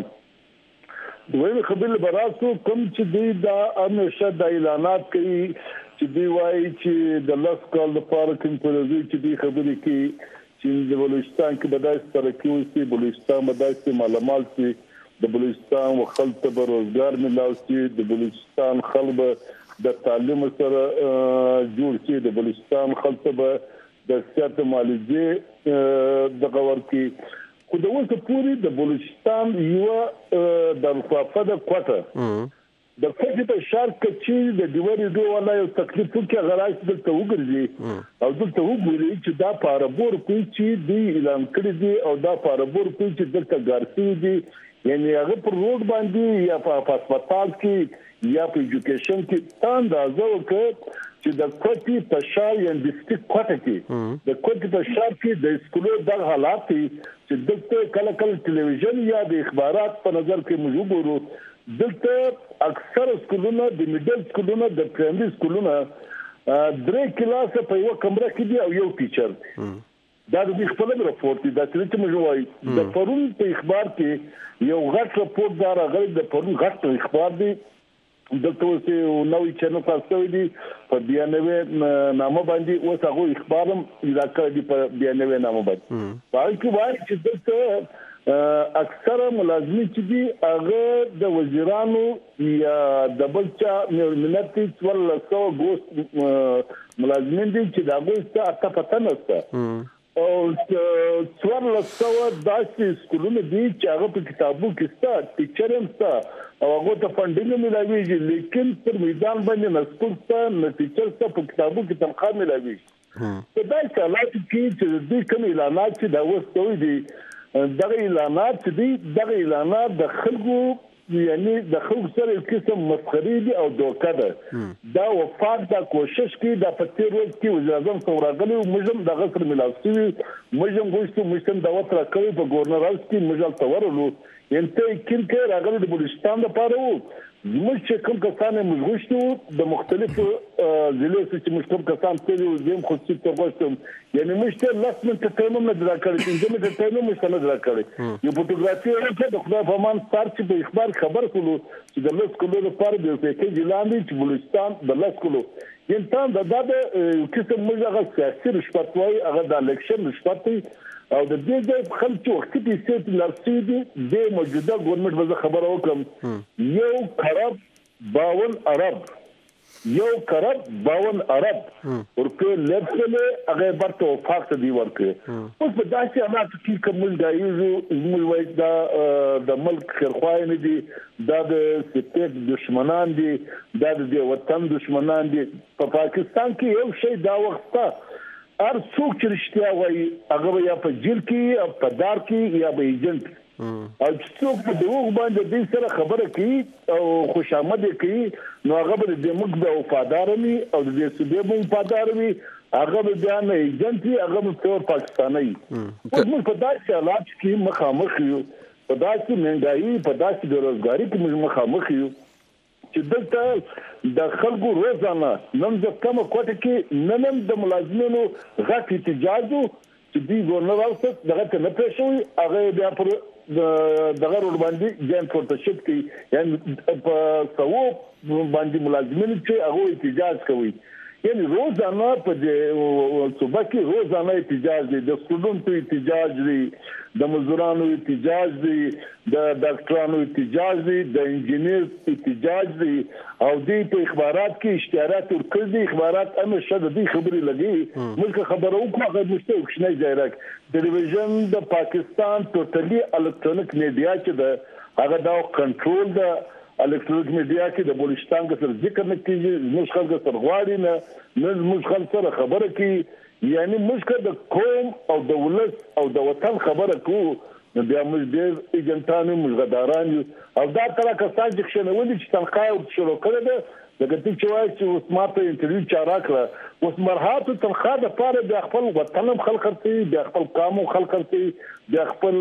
دوی خبرې براسو کوم چې دوی دا همیشه د اعلانات کوي چې دوی وایي چې د لاس کال لپاره کوم پروژې چې دوی خبرې کوي چې د بلوچستان کې بدایي ترقی وشي بلوچستان بدایي مالامال شي د بلوچستان خلک ته روزګار ملاوي شي د بلوچستان خلک د تعلیم سره جوړ شي د بلوچستان خلک ته د سیاست مالجه د غور کې خو د اوسه پوری د بلوچستان یو د فافده کوټه د کوټې په شار کې چې د دیواري دوه ولا یو تکلیف کې غراش دلته وګرځي او دلته وګوري چې دا پاربور کوي چې دی اعلان کړی دی او دا پاربور کوي چې دلته ګارسي دي یعنی هغه پر روډ باندې یا په هسپتال کې یا په ایجوکیشن کې اندازه وکړي چې د کوټې په شار یا د ډیسټریکټ کوټه کې د کوټې په شار کې د سکولو د حالات چې دلته کله کله ټلویزیون یا د اخبارات په نظر کې موږ وګورو دلته اکثر سکولونه د میډل سکولونه د پرایمري سکولونه درې کلاس په یو کمره کې دي او یو ټیچر دا د خپل راپورټ دی دا چې موږ وایي د پرون په اخبار کې یو غټ راپورټ دا راغلی د پرون غټ اخبار دی دلته اوسه نوې چینل تاسو دي په بیانوي نامه باندې اوس هغه اخبارم علاقې دي په بیانوي نامه باندې پای کې وایي چې دلته اکثره ملازمین چې دي هغه د وزیرانو یا د بلچا ملتي څول سو ګوست ملازمین دي چې دا ګوست اته پته نشته او څوار لسو داسې سکولونه دي چې هغه په کتابو کې ستا ټیچرم ستا او هغه ته فنډینګ ملایوي لیکن پر میدان باندې نسکول ستا نه ټیچر ستا په کتابو کې تنخواه ملایوي په دای حالات کې چې د کوم اعلانات چې دا وستوي دي دغه اعلانات د خلکو یعنی د خلکو سره یو قسم مسخري دي او دوکه ده دا وفاق دا کوشش کوي د پټیر ورځ کې وزیر اعظم څوراغلي موږ د غسر ملاسي موږ غوښتو موږ د وتر کوي په ګورنر هاوس کې موږ تورلو ینته کینکه راغلي د بلوچستان لپاره وو زموږ چې کوم کسان موږ غوښتو د مختلفو ضلعو چې موږ کوم کسان تللي زم خصوصي توګه یعنی موږ ته لاس منټ ټایم نه درا کړی چې موږ ټایم موږ نه درا کړی یو فوټوګرافي ورته د خدای په مان سارچ په اخبار خبر کولو چې د لس کولو لپاره د پیکې جلاندې چې بلوچستان د لس کولو انسان د قسم موږ هغه سیاسي رشوت وای هغه د الیکشن رشوت او د دې د خلک وخت کې چې لارسيدي د موجوده ګورنمنت به خبره وکم یو خراب 52 عرب ورکه لپسله هغه برته وفاق دی ورکه اوس په داسې حالات کې کوم ځایو موږ وایي د ملک خیرخواه نه دي د سپیټ دشمنان دي د وطن دشمنان دي په پاکستان کې یو شی دا وخته هر څوک چې رښتیا وایي هغه یا په جیل کې او په دار کې یا به ایجنټ او څوک په دغه باندې د سره خبره کوي او خوشامد کوي نو هغه به د موږ د وفادارمي او د سودې مو وفادارمي هغه به ځان ایجنټ هغه به ټول پاکستاني موږ په داسې حالات کې مخامخ یو په داسې مهنګایي په داسې بیروزګاری کې موږ مخامخ یو چې دلته د خلکو روزانه نن د کومه کوټه کې نن د ملازمینو غټ احتجاج چې دی ګورنر اوسط دغه ته نه پېښوي هغه بیا پر دغه ور باندې جان پورتشپ کې یعنی په سوو باندې ملازمین چې هغه احتجاج کوي یعنی روزانه په صبح کې روزانه احتجاج دي د سټوډنټو احتجاج دي د مزدورانو احتجاج دي د ډاکټرانو احتجاج دي د انجینیر احتجاج دي او د په اخبارات کې اشتهارات ورکړي دي اخبارات همیشه د دې خبرې لګي ملک خبرو کومه غږ مشته وښنه جایرک ټلویزیون د پاکستان ټوټلی الکترونیک میډیا چې د هغه دا کنټرول د الکترونیک میډیا کې د بلوچستان کې سره ذکر نه کیږي موږ خلک سره غواړي نه موږ خلک سره خبره کوي یعنی موږ د قوم او د ولس او د وطن خبره کوو نو بیا موږ ډېر ایجنټانو موږ غداران او دا تر کسان چې شنولې چې تنخواه شروع کړې ده لکه چې وایي چې اوس ماته انټرویو چا راکړه اوس مرحات تنخواه د پاره د خپل وطن خلک خرڅي د خپل قوم خلک خرڅي د خپل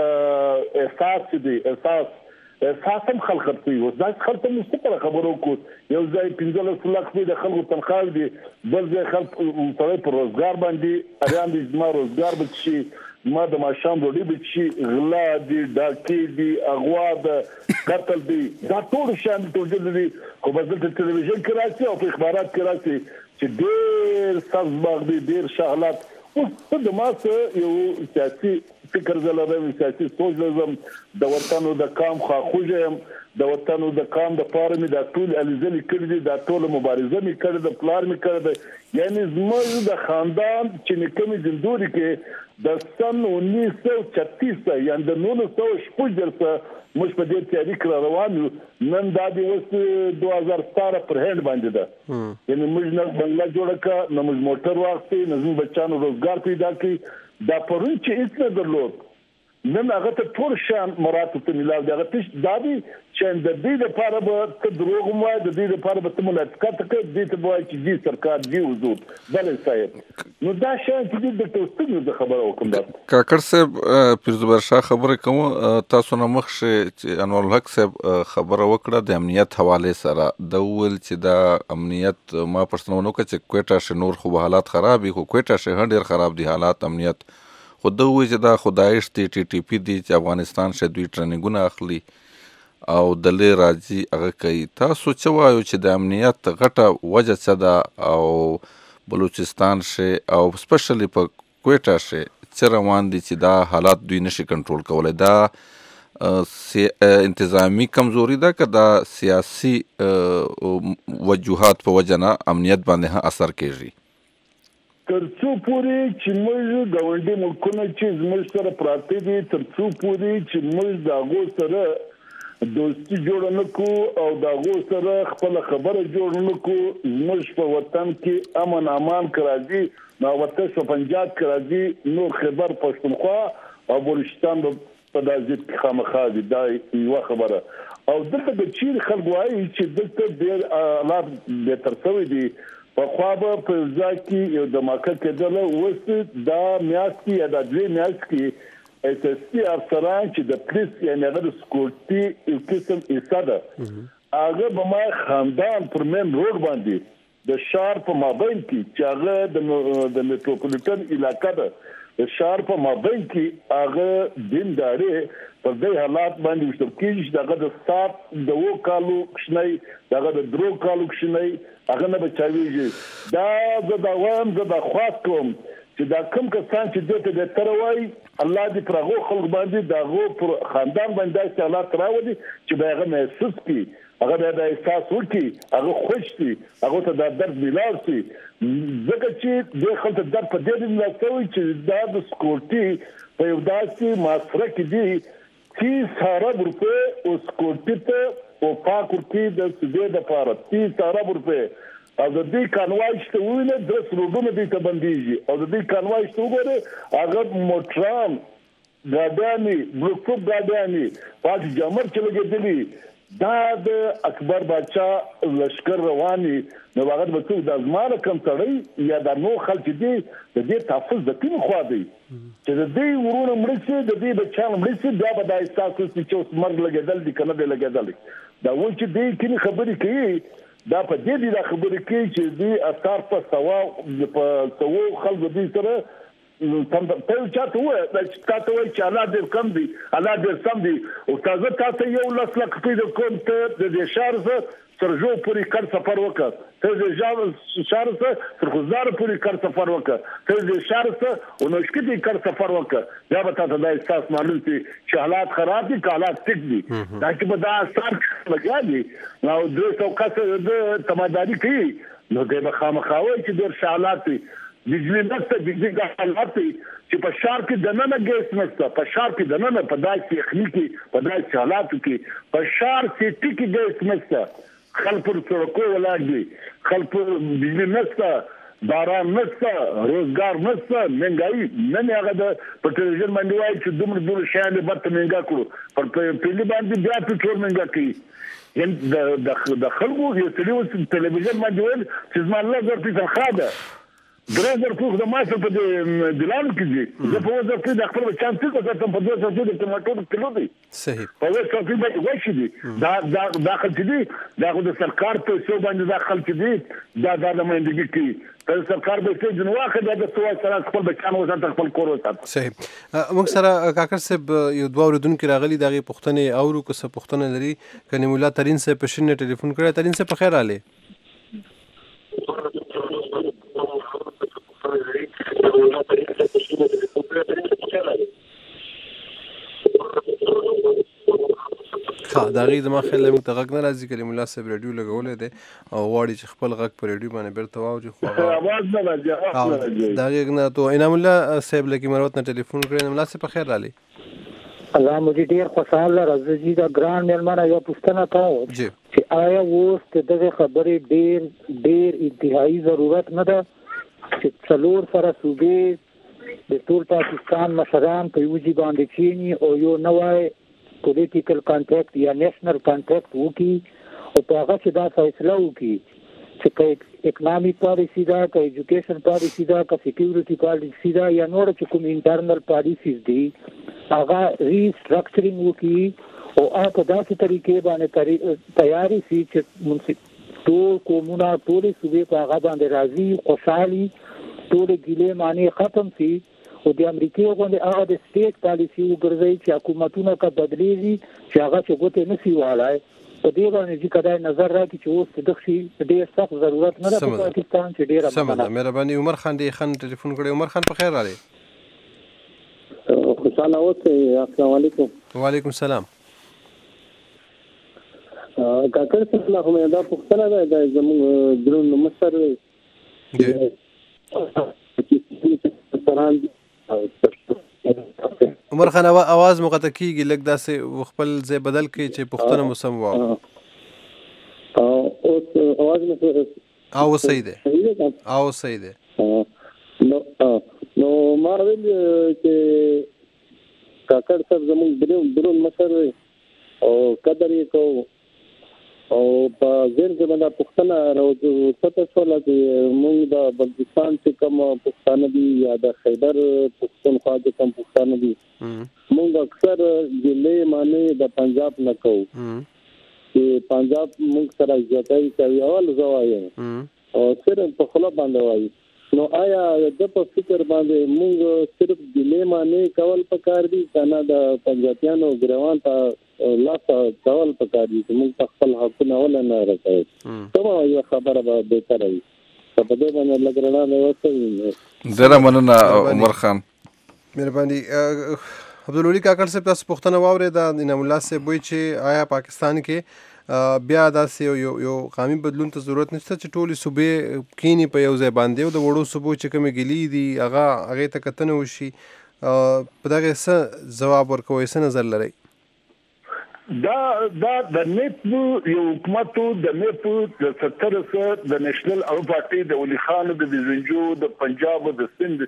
احساس دي احساسم خلک خرڅي اوس دا خلک مستقره خبرو کو یو ځای 15 لک د خلکو تنخواه دي بل ځای خلک په روزګار باندې اړین دي ما روزګار بچي ما د ماشام ډوډۍ بچي غلا دي ډاکې دي اغوا د قتل دي دا ټول شان ټول دي خو په ټلویزیون کې راځي او په اخبارات کې راځي چې ډېر سبزباغ دي ډېر شغلات اوس د ماسه یو سیاسي فکر زلرم سیاسي سوچ لازم د وطن د قام خواخوږم د وطن د قام د پاره می د ټول الزلي کړی د ټول مبارزه می کړی د پلار می کړی یعنی زموږ د خاندان چې نکمه زندوري کې د سن 1936 یعنی د 1914 موږ په دې تیاری کړ روانو نن د دې وس 2017 پر هند باندې ده یعنی موږ نه بنگلا جوړه کا نه موږ موټر واخلي نه موږ بچانو روزګار پیدا کړي دا پرون چې هیڅ نه درلود نن هغه ته ټول شان مراتب ته ملاو دغه چې دادی چې د دې لپاره به ته دروغ مو د دې لپاره به ته ملاتړ کوي د دې ته وایي چې دې سرکار دی وزود بل صاحب نو دا شان چې د توستنو د خبره وکم دا کاکړ صاحب پیرزبر شاه خبره کوم تاسو نه مخشه چې انور الحق صاحب خبره وکړه د امنیت حواله سره د ول چې د امنیت ما پښتنو کې چې کوټه ش نور خو حالات خرابې خو کوټه ش ډیر خراب دي حالات امنیت خو د وې چې دا خدایش ټي ټي پی دي چې افغانستان شه دوی ټریننګونه اخلي او د لې راځي هغه کوي تاسو چې وایو چې د امنیت غټه وجه څه ده او بلوچستان شه او سپیشلی په کوټه شه چې روان دي چې دا حالات دوی نشي کنټرول کولای دا انتظامی کمزوري ده که دا سیاسي وجوهات په وجه نه امنیت باندې اثر کوي ترڅو پورې چې موږ ګاونډي ملکونه چې زموږ سره پراته دي ترڅو پورې چې موږ د هغو سره دوستي جوړ نه کو او د هغو سره خپل خبره جوړ نه کو زموږ په وطن کې امن امان کراځي نو وطن په پنجاب کراځي نو خبر پښتونخوا او بلوچستان په داسې خامخا دي دا یو خبره او دغه د چیر خلک وایي چې دغه ډېر حالات به ترڅوي دي په خوابه په ځکه یو د ماکه کېدل وست دا میاشتي یا د دوی میاشتي اس اس پی افسران چې د پولیس یعنی د سکورټي یو قسم ایستاده هغه به ما خاندان پر مین روډ باندې د شهر په مابین کې چې هغه د میټروپولیټن علاقہ ده د شهر په مابین کې هغه دینداري په دې حالات باندې وشتل کېږي چې دغه د 7 د 2 کالو کښنی دغه د 3 کالو کښنی هغه نه بچاويږي دا د وایم د خاص کوم چې دا کوم کسان چې دته د تروي الله دې پر هغه خلک باندې دغه پر خاندان باندې حالات راوړي چې به هغه محسوس کړي هغه د احساس وکړي هغه خوش دي هغه ته د درد ملاو شي ځکه چې د خلک درد په دې ملاتوي چې دا د سکورټي په یو داسې ماسره کې دي چې 30 روپے او سکورټي ته او پاکورتي د سودې د پاره 30 روپے او د دې کانوای شته وینه د سرودونو د ته بنديږي او د دې کانوای شته وګوره هغه موټران ګاډیانی بلوکوب ګاډیانی پاج جمر چې لګېدلی دا د اکبر بادشاہ لشکر رواني نو هغه به څو د ازمانه کم تړي یا د نو خلک دي د دې تحفظ د کوم خوا دی چې د دې ورونه مړسي د دې بچان مړسي بیا به د احساس چې اوس مرګ لګېدل دي کنه به لګېدل دا و چې دې کینی خبرې کوي دا په دې دی دا خبرې کوي چې دې اثر په سوا خلک دې سره ته چاته وای چې الله دې کم دی الله دې سم دی او تاسو یو لاس لک په کوم ته د شهر سرجو پوری کار سفر وکړ ته د شهر سره خزار پوری کار سفر وکړ ته د شهر سره او نشکتي کار سفر وکړ یا به تاسو د احساس معلوم شي چې حالات خراب دي حالات ټیک دي دا چې به دا اثر لګیږي نو د څوکاسه د تماداري کوي نو د خامخاوي چې د حالات بجلی نشته بجلی د حالات چې په شهر کې دننه ګیس نشته په شهر کې دننه په داسې تخنیکی په داسې حالاتو کې په شهر کې ټیک ګیس نشته خلک پر سړکو ولاړ دي خلک بجلی نشته باران نشته روزګار نشته مهنګايي نه هغه د په ټلویزیون باندې وایي چې دومره شیان به مهنګا کړو پر پیلي باندې بیا ټول مهنګا کوي د خلکو یو ټلویزیون باندې وایي چې زما الله زړه تنخواه ده درېزر کوخ د ماسه په دلانو کې دي زه په وځه کې د خپل چانس څخه کوم په 200 د ټماټو کیلو دي صحیح په وځه کې به وایي دي دا داخل دي دا د سرکار په څو باندې داخل دي دا د مندګي کې په سرکار به څه جنواخه د سوال سره خپل بچانو وسات خپل کور وسات صحیح موږ سره کاکر صاحب یو دوه ورودونکو راغلي دغه پښتنه او کو څه پښتنه لري کني مولا ترين صاحب په شنه ټلیفون کړی ترين صاحب په خیر आले دا غي زما خیال موږ ته غږ نه راځي کله مولا صاحب رادیو لګولې ده او واړي چې خپل غږ په رادیو باندې بیرته واوري خو आवाज نه راځي دا غږ نه تو انعام الله صاحب لکه مروت نه ټلیفون کړی مولا صاحب په خیر आले الله مجھے ډیر خوشاله راځي دا ګران مېلمانه یو پوښتنه کوم چې آیا اوس دغه خبرې ډیر انتهایی ضرورت نه ده چې څلور سره صوبې د ټول پاکستان مشران په یوځي باندې کینی او یو نوای پولیټیکل کانټیکټ یا نېشنل کانټیکټ وکي او په هغه کې دا فیصله وکي چې اکنامي پالیسی دا که ایجوکیشن پالیسی دا که سکیورټي پالیسی دا یا نور چې کوم انټرنل پالیسیز دي هغه ریسټرکچرینګ وکي او هغه داسې طریقې باندې تیاری سي چې ټول قومونه ټول صوبې په هغه باندې راځي خوشحالي ټول ګیلې معنی ختم سي او د امریکای غونډه هغه د سټیټ پالیسی وګرځي چې حکومتونه کا بدلیږي چې هغه چې ګوته نسی والای په دې باندې چې کدای نظر راکړي چې اوس د شي ډېر سخت ضرورت نه ده په پاکستان چې ډېر سمه مهرباني عمر خان دې خان ټلیفون کړی عمر خان په خیر आले خوشاله اوسئ السلام علیکم وعلیکم السلام کاکر صاحب له کومه دا پوښتنه ده د زموږ درون مصر عمر خان आवाज مقطع کیږي لګ داسې خپل ځای بدل کړي چې پښتنه موسم واو او आवाज مې او صحیح ده او صحیح ده نو ما ویل چې کاکر صاحب زموږ درون مصر او قدر یې کو او په ځین کې باندې پښتنه راوځو څه څه چې موږ د بلوچستان چې کوم پښتانه دي یا د خیبر پښتونخوا چې کوم پښتانه دي موږ اکثر ضلع معنی د پنجاب نه کوو چې پنجاب موږ سره ځای کوي اول زوایم او صرف په خلا باندې وایي نو آیا د په فکر باندې موږ صرف ډیلیما نه کول پکار دي کنه د پنجابیانو ګروان ته لاس کول پکار دي چې موږ خپل حقونه ولا نه راځي کومه یو خبره به بهتر وي په دې باندې لګرنا نه وته زه مننه عمر خان مهرباني عبدالولي کاکړ صاحب تاسو پوښتنه واورېده د انعام الله صاحب وایي چې آیا پاکستان کې بیا داسې یو قومي بدلون ته ضرورت نشته چې ټولې صوبې کینی په یو ځای باندې او د وړو صوبو چې کومې ګیلې دي هغې ته کتنه وشي په دغه څه ځواب ورکوئ څه نظر لرئ دا د نیپ یو حکومت د نیپ د 70 د نېشنل او پارټي د ولي خان د زنجو د پنجاب د سند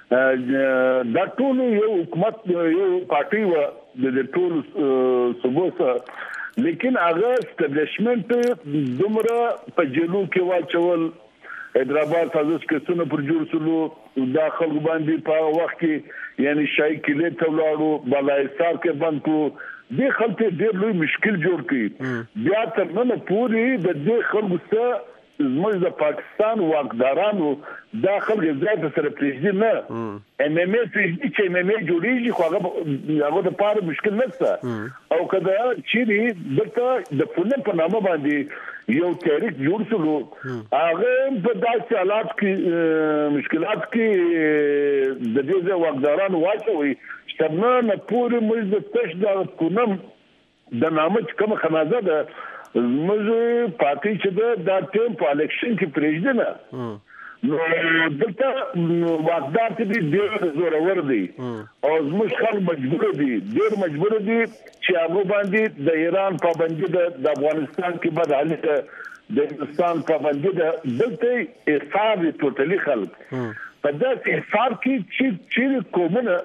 دا ټول یو حکومت یو پارټي و د ټول صوبو سره لیکن هغه اسټابلیشمنت دومره په جلو کې واچول حیدرآباد سازش کسونه پر جوړ سلو داخل باندې په وخت کې یعنی شای کله ته ولاړو بالایسار کې بند کو د خلک ډېر لوی مشکل جوړ کړي بیا تر نن پورې د دې خلکو سره زموږ د پاکستان واکدارانو داخل غزاد سره پریږدي نه ام ام ای چې ام ام ای جوړیږي خو هغه د پاره مشکل نشته او کدا چې دته د پونه په نامه باندې یو تاریخ جوړ شلو هغه په داسې حالات کې مشکلات کې د دې واکدارانو واچوي چې نه پوره موږ د تش د پونم د نامه کوم خنازه ده موږ پاتې چې دا ټیم په الیکشن کې پریږدي نه نو دلته واقدار چې ډېر زورور دي او موږ خلک مجبور دي ډېر مجبور دي چې هغه باندې د ایران پابندي د افغانستان کې بدحالي د هندستان پابندي دلته احصار ټوټلي خلک په داسې احصار کې چې کومونه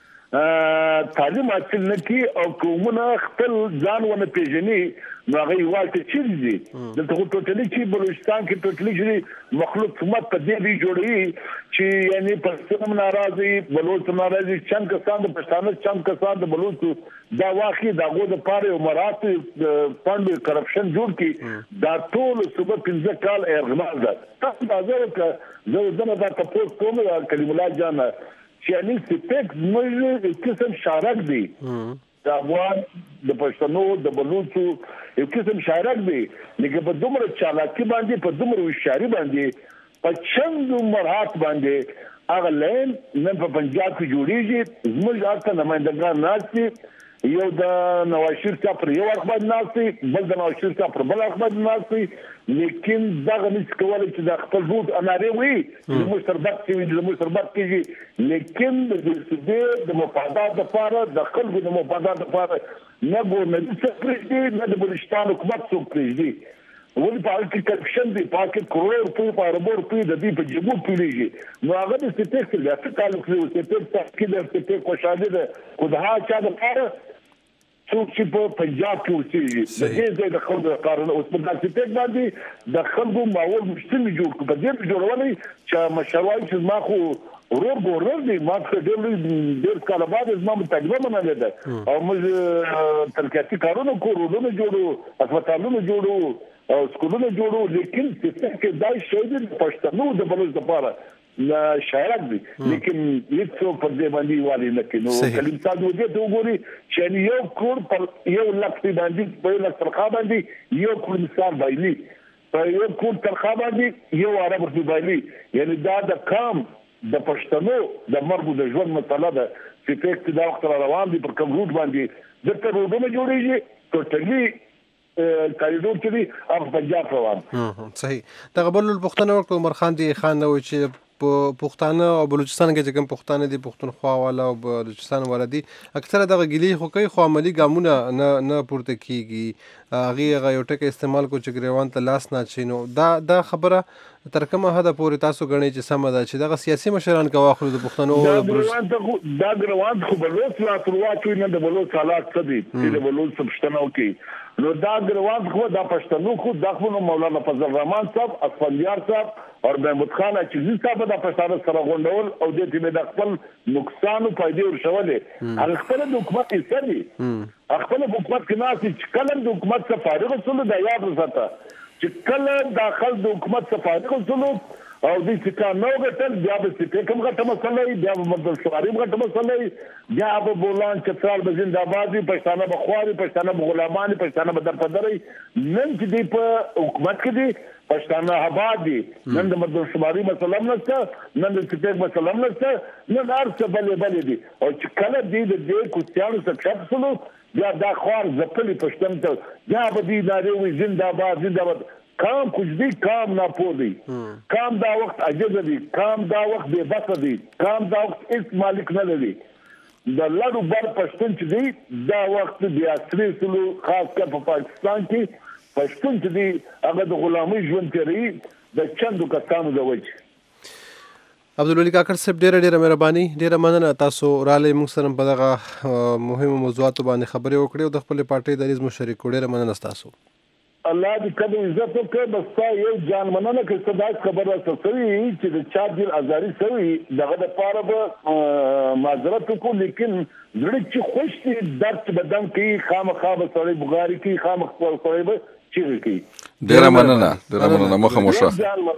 تعلیم حاصل نکي او کومونه خپل ځان ونه پیژني نو هغه واټ چیرې دي دلته ټوټلي چې بلوچستان کې ټوټلي چې مخلوق حکومت په دې دی جوړي چې یعنی پښتون ناراضي بلوچ ناراضي چند کسان د پښتانه چند کسان د بلوچ دا واقعي دغه د پاره عمرات فند کرپشن جوړ کی دا ټول صوبه 15 کال ارغمال ده تاسو دا زه دغه دا تاسو کوم کلیم الله جان چې ان سپیک موږ قسم شارک دي د افغان د پښتنو د بلوچو یو قسم شارک دی لکه په دومره چالاکي باندې په دومره هوښیاري باندې په چند مرحات باندې هغه لین نن په پنجاب کې جوړیږي زموږ هغه نمائندګان ناشتي یو د نواز شریف صاحب پر یو اخبار ناشتي بل د نواز شریف صاحب پر بل اخبار ناشتي لیکن دغه نس کولای چې د خپل روټ اناري وي د مشترک کې د مشترک کې لیکن د مفادات لپاره د خلکو د مفادات لپاره نه ګورنمنت څخه نه د بلوچستان حکومت څخه دی ولې په اړه کې کرپشن دی پاکه کروڑ روپے په اربو روپے د دې په جيبو پیلېږي نو هغه د سټیک له تعلق لري سټیک کې د سټیک خوشاله ده خدها چا د لپاره څوک چې په پنجاب کې اوسېږي د دې د خلکو قانون او په داسې ټیک باندې د خلکو ماحول مشتمل جوړ کړي په دې جوړولې چې مشروعي چې ما خو ورور ګورنر دی ما څه ډېر کال بعد زما تجربه منل ده او موږ ترکاتي کارونه کوو ورونه جوړو هسپتالونه جوړو او سکولونه جوړو لیکن چې دا شی د پښتنو د بلوچ لپاره لا شاعر دي لیکن هیڅ په دې باندې والی نه کینو کلیم تاسو دې ته وګورئ چې یو کور پر یو لک باندې په لک ترخه باندې یو کور مثال بایلی په یو کور ترخه باندې یو عرب ورته بایلی یعنی دا د کام د پښتنو د مرګ د ژوند مسله ده چې فکر دا وخت روان دي پر کوم روټ باندې د تر روډونو جوړیږي ټوټلی کاریډور کې دي او پنجاب روان صحیح دا قبل الپختنه ورکو عمر خان دی خان نو چې پښتانه او بلوچستان کې کوم پښتانه دي پښتونخوا والا او بلوچستان والا دي اکثره دغه ګلی خو کوي خو عملی ګامونه نه پورته کیږي هغه یو ټکي استعمال کو چې ګریوان ته لاس نه چینو دا خبره تر کومه حد پورې تاسو غنئ چې سمه ده چې دغه سیاسي مشران که واخلو د پښتنو دا ګروان خو بلوچ لا ترواچو نه د بلوچ حالات څه دي چې د بلوچ پښتنو کې نو دا ګروان خو دا پښتنو خو د خپل مولانا فضل الرحمن صاحب اسفندیار صاحب او محمود خان چې صاحب د پښتنو سره غونډول او د دې د خپل نقصان او فائدې ورشولې هغه خپل د حکومت یې سړي خپل حکومت کې ناس چې کله د حکومت څخه فارغ شول د یاد وساته چې کله داخل د حکومت څخه فارغ شول او د چې نو غټل بیا به چې کوم غټه مسله بیا به مدد شواري غټه مسله بیا به بولان چې څال به زنده‌بادي پښتانه بخواري پښتانه غلامان پښتانه بدر پدري نن چې دی په حکومت کې دي پښتانه آباد دي نن د مدد شواري مسله نشته نن د چې مسله نشته نن ارڅ بلې دي او چې کله دې کوڅیانو څخه شپسلو بیا دا خوار زپلي پښتون ته بیا به دي ناري زنده‌باد کام کچھ دی کام نہ پو دی کام دا وقت عجز دی کام دا وقت بے بس دی کام دا وقت اس مالک نہ لدی دا لڑو بر پشتون چ دی دا وقت بیا سری سلو خاص کر په پاکستان کې پشتون چ دی هغه د غلامي ژوند تیری د چندو کسانو د وجه عبدالولي کاکړ صاحب ډیره مهرباني ډیره مننه تاسو رااله موږ سره په دغه مهمو موضوعاتو باندې خبرې وکړې او د خپل پارټي د ریز مشرک ډیره مننه تاسو الله دې کله عزت وکړي بس تا یو جان مننه کې صدا خبره تسوي چې د چا دیر ازاري سوي دغه د پاره به معذرت کو لیکن زړه چې خوش دي درد بدن کې خامخا به سړی بغاری کې خامخا سړی به چیرې کې ډیره مننه مخه موشه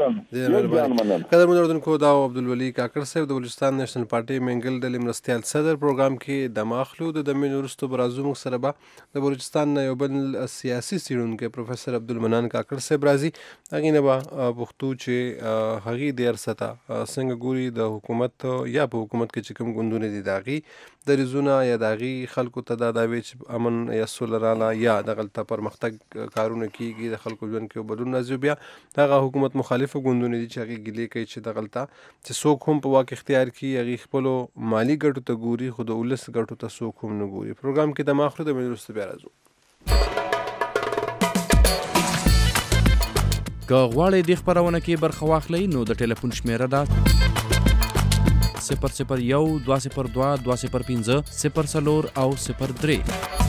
قدر مدردونکو دا عبدالولي کاکړ صاحب د بلوچستان نېشنل پارټي منګل ډلې مرستیال صدر پروګرام کې د ماخلو د دمن ورستو برازو موږ سره به د بلوچستان یو بل سیاسي څېړونکی پروفیسور عبدالمنان کاکړ صاحب راځي هغې نه به پوښتو چې هغې دې ارڅته څنګه ګوري د حکومت یا په حکومت کې چې کوم ګوندونه دي د هغې دریځونه یا د هغې خلکو ته دا دعوې چې امن یا سوله راله یا دغلته پرمختګ کارونه کیږي د خلکو ژوند کې بدلون راځي بیا هغه حکومت مخالفه ګوندونه دي چې هغې ګیلې کوي چې دغلته چې څوک هم په واک اختیار کړي هغې خپلو مالي ګټو ته ګوري خو د ولس ګټو ته څوک هم نه ګوري پروګرام کې د ماخلو د مې وروسته بیا راځو که غواړئ دې خپرونه کې برخه واخلئ نو د ټلیفون شمیره ده 001 202 205 04 او 03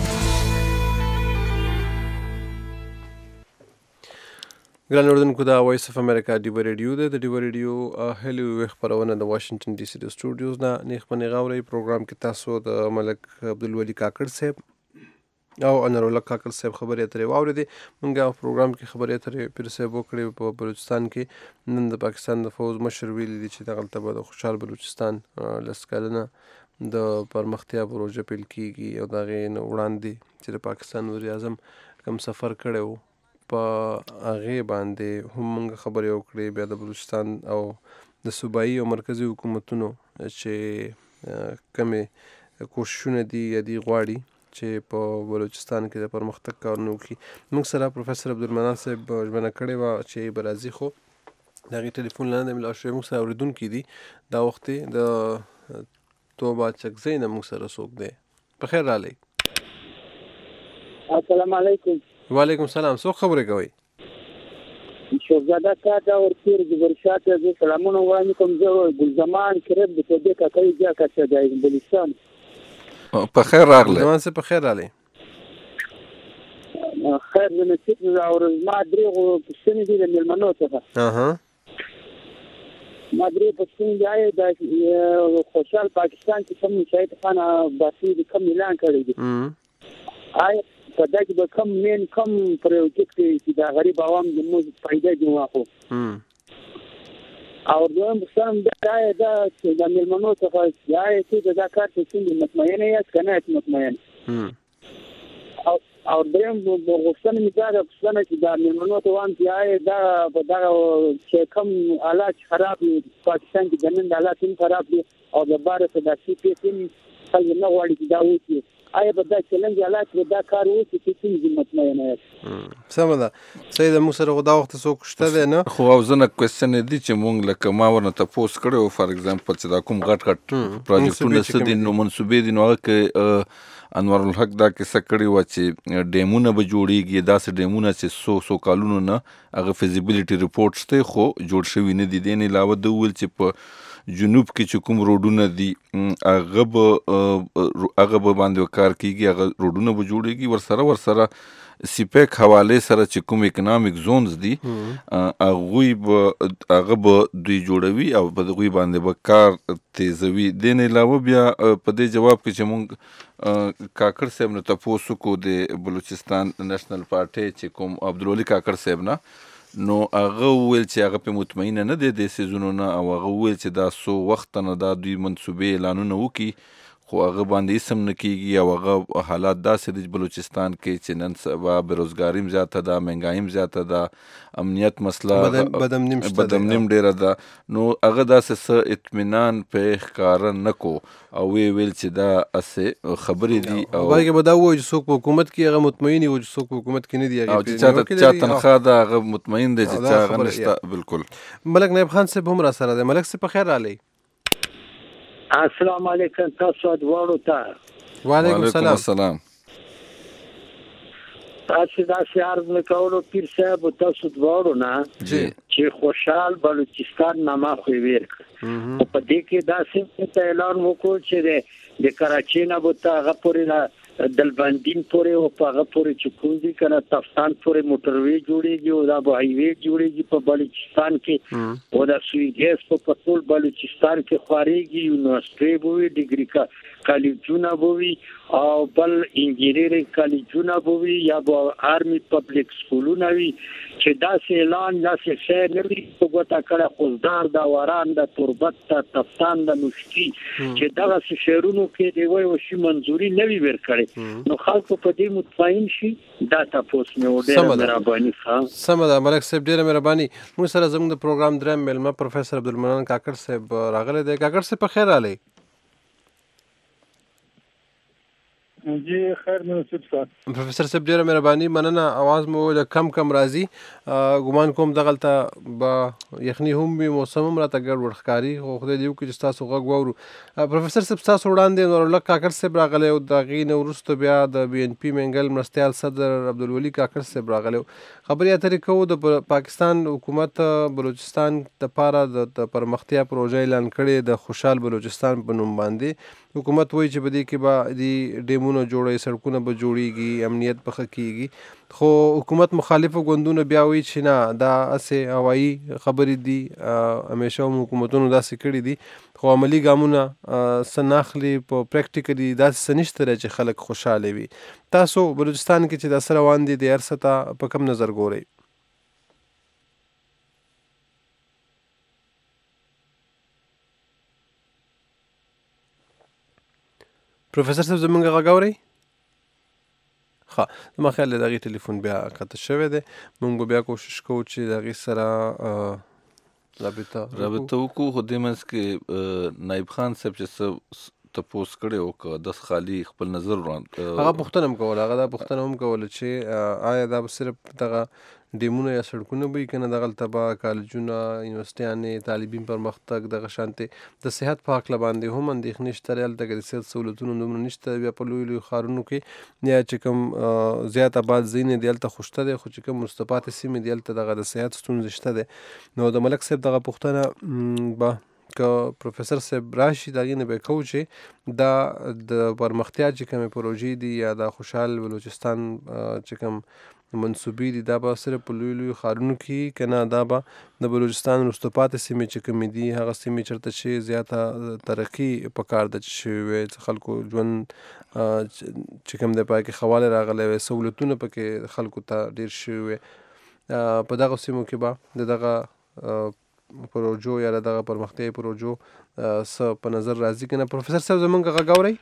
ګران اردوونکو دا وایس اف امریکا ډیو ریډیو ده د ډیو ریډیو هلو خبرونه د واشنگټن ډي سي د سټوډیوز نه نیخ باندې غوړی پروګرام کې تاسو د ملک عبدالولي کاکړ صاحب او انرالله کاکړ صاحب خبرې اترې واورېدې موږ پروګرام کې خبرې اترې پیر صاحب وکړې په بلوچستان کې نن د پاکستان د فوج مشر ویلي دي چې دغلته به د خوشحال بلوچستان لس کلنه د پرمختیا پروژه پیل کیږي او د هغې نه وړاندې چې د پاکستان وزیر اعظم کوم سفر کړی و په هغې باندې هم موږ خبرې وکړې بیا د بلوچستان او د صوبایي او مرکزي حکومتونو چې کمې کوششونه دي یا دي غواړي چې په بلوچستان کې د پرمختګ کارونه وکړي موږ سره پروفیسور عبدالمنان صاحب ژمنه کړې وه چې به راځي خو د هغې ټلیفون لاندې ملا شوی موږ سره اورېدونکي دي دا وخت د توبه چکزۍ نه موږ سره څوک دی په خیر راغلی السلام علیکم وعلیکم السلام څوک خبرې کوئ شوزاده کاټا ورپیر جبر شاته زه سلامونه وړاندې کوم زه ګلزمان کرب د توبې کاکړي جا کاټه دی بلوچستان په خیر راغلی زمان څه په خیر راغلی خیر زه نصیب او ما درې پوښتنې دي د مېلمنو څخه ما درې پوښتنې دي د خوشحال پاکستان کې کوم شاهد خان باسي کوم اعلان کړی دی آیا په دا کې به کم مین کم پروجیکټ چې د غریب عوام د موږ فایده دی واخو او دویم بسام دا چې د مېلمنو څخه چې دا کار څنګه مطمئنه یاست که نه مطمئن او دریم غوښتنه مې دا ده چې د مېلمنو ته وایم چې دا په دغه چې کوم حالات خراب دي پاکستان کې د نن د حالات هم خراب دي او د باره په داسې پیسې خلک نه غواړي چې دا وکړي آیا به دا چلنج حالات به دا کار وکړي چې څنګه مطمئنه یاست. سمه ده. سید موږ سره دا وخت څوک شته دی نه خو او زه نه کوېسچن دی چې مونږ لکه ما ورنه تپوس کړی فار ایگزامپل چې دا کوم غټ پروجیکټونه څه دي نو منصوبې دي نو هغه کې انوار الحق دا کیسه کړې وه چې ډیمونه به جوړېږي داسې ډیمونه چې څو کالونو نه هغه فیزیبیلیټي رپورټس دی خو جوړ شوي نه دي. دې نه علاوه ده وویل چې په جنوب کې چې کوم روډونه دي هغه به باندې کار کېږي هغه روډونه به جوړېږي ورسره سیپیک حوالې سره چې کوم اکنامک زونز دي هغه به دوی جوړوي او په دغوی باندې به کار تیزوي. دې نه علاوه بیا په دې جواب کې چې مونږ کاکړ صاحب نه تپوس وکړو د بلوچستان نیشنل پارټۍ چې کوم عبدالولي کاکړ صاحب نه نو هغه وویل چې هغه په مطمئنه نه دی د سیزونو نه او هغه وویل چې دا څو وخت نه دا دوی منصوبې اعلانونه وکړي خو هغه باندې اسم نه کېږي او هغه حالات داسې دي بلوچستان کې چې نن سبا بېروزګاري هم زیاته ده مهنګایي هم زیاته ده امنیت مسله بدامني هم ډېره ده نو هغه داسې څه اطمینان پرې ښکاره نه کو او ویل چې دا هسې خبرې دي او بلکې به دا ووایي چې څوک په حکومت کې هغه مطمئن وي چې څوک په حکومت کې نه دي او چې چا تنخواه ده هغه مطمئن دی چې چا هغه نشته. بالکل. ملک نایب خان صاحب هم را سره دی. ملک صاحب په خیر راغلی. السلام علیکم تاسو دواړو ته. وعلیکم السلام. تاسو داسې عرض نه کولو پیر صاحب تاسو دواړو نه چې خوشحال بلوچستان نامه خو ویر کړ په دې کې داسې اعلان وکړ چې د کراچۍ نه به هغه پورې دلبندین پورې او په هغه پورې چې کوم دي کنه تفتان پورې موټروي جوړیږي او دا به هایوي جوړیږي په بلوچستان کې او دا سویګیس په ټول بلوچستان کې خوريږي یونیورسيټي بوي ډیګري کالجونه بوي او بل انجینیرینګ کالجونه بوي یا به آرمي پبلک سکولونه وي چې دا اعلان داسې شی نه وي په ګوته کړه خوزدار دا وران دا تربت دا تفتان دا مشکی چې دغه شهرونو کې دی وای او شي منځوري نه وي ورکړي نو خلکو په دې مطمئن شي دا تاسو مې وډه مهرباني خان. سم ده ملک صاحب ډیره مهرباني. موږ سره زموږ د پروګرام دریم ملما پروفیسور عبدالمنان کاکړ صاحب راغلی دی. کاکړ صاحب په خیر راغلی. جی خیر مناسب صاحب. پروفیسور صاحب ډیره مهرباني مننه. اواز مو کم راځي ګمان کوم دغلته به یخني هم وي موسم هم راته ګډوډ ښکاري خو خدای دې وکړي چې تاسو غږ واورو. پروفیسور صاحب تاسو وړاندې نور الله کاکړ صاحب راغلی او د هغې نه وروسته بیا د بي ان پي منګل مرستیال صدر عبدالولي کاکړ صاحب راغلی. خبرې اترې کوو د پاکستان حکومت بلوچستان دپاره د پرمختیا پروژه اعلان کړې د خوشحال بلوچستان په نوم باندې. حکومت وایي چې په دې کې به د ډیمونه جوړوي سړکونه به جوړیږي امنیت به ښه کیږي خو حکومت مخالفو ګوندونو بیا وایي چې نه دا هسې هوایي خبرې دي همیشه هم حکومتونو داسې کړي دي خو عملي ګامونه څه نه اخلي په پریکټیکلي داسې څه نشته چې خلک خوشحاله وي. تاسو بلوچستان کې چې دا څه روان دي د هر څه ته په کوم نظر ګورئ؟ پروفیسور صاحب زمونږ غږ اورئ؟ ښه زما خیال دی د هغې ټلیفون بیا قطع شوی دی. موږ به بیا کوشش کوو چې د هغې سره رابطه وکړو خو دې منځ کې نایب خان صاحب چې څه تپوس کړی و که داسې خالي خپل نظر وړاندې هغه پوښتنه هم کوله هغه دا پوښتنه هم کوله چې آیا دا به صرف دغه ډیمونه یا سړکونه به وي که نه دغلته به کالجونه یونیورسټیانې تعلیمي پرمختګ دغه شانتې د صحت په هکله باندې هم اندېښنې شته دی. هلته که د صحت سهولتونه دومره نشته بیا په لویو لویو ښارونو کې یا چې کوم زیات آباد ځایونه دي هلته خو شته دی خو چې کوم وروسته پاتې سیمې دي هلته دغه د صحت ستونزې شته دی. نو د ملک صاحب دغه پوښتنه به که پروفیسور صاحب راشي د هغې نه به یې کوو چې دا د پرمختیا چې کومې پروژې دي یا د خوشحال بلوچستان چې کوم منصوبې دي دا به صرف په لویو لویو ښارونو کې که نه دا به د بلوچستان وروسته پاتې سیمې چې کومې دي هغه سیمې چېرته چې زیاته ترقي په کار ده چې شوې وی چې خلکو ژوند چې کوم دی په کې خواله راغلی وی سهولتونه پکې خلکو ته ډېر شوي وی په دغه سیمو کې به د دغه پروژو یا دغه پرمختیایي پروژو څه په نظر راځي که نه. پروفیسور صاحب زمونږ غږ اورئ؟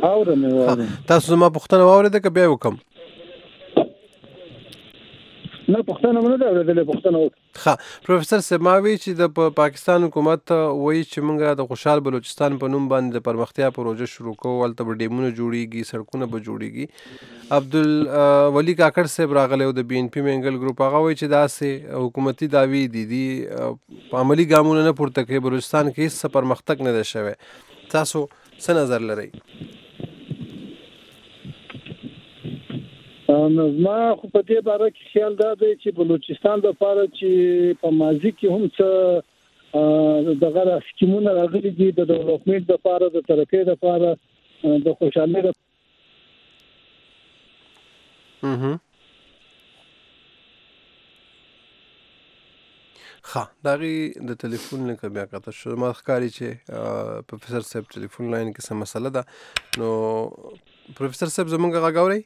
اورم تاسو زما پوښتنه واورېده که بیا یې وکړم؟ نه نه پښتنه نه ده ورته پښتنه ها پروفیسور سماوي چې د پاکستان حکومت وایي چې موږ د خوشحال بلوچستان په نوم باندې د پرمختیا پروژه شروع کوو ولته به ډیمونه جوړیږي سړکونه به جوړیږي عبدالولي کاکړ صاحب راغلی او د بي ان پي منګل ګروپ هغه وایي چې داسې حکومتي دعوی دي په عملي ګامونه نه پورته کوي بلوچستان کې هیڅ پرمختګ نه دی شوی تاسو څه نظر لرئ ما خو په دې باره کې خیال دا دی چې بلوچستان لپاره چې په ماضي کې هم څه دغه سکیمونه راغلي دي د ډیولپمنٹ لپاره د ترقۍ لپاره د خوشحالۍ لپاره ښه دغه د ټلیفون لینک بیا قطع شو ما ښکاري چې پروفیسور صاحب ټلیفون لاین کې څه مسله ده نو پروفیسور صاحب زمونږ غږ اورئ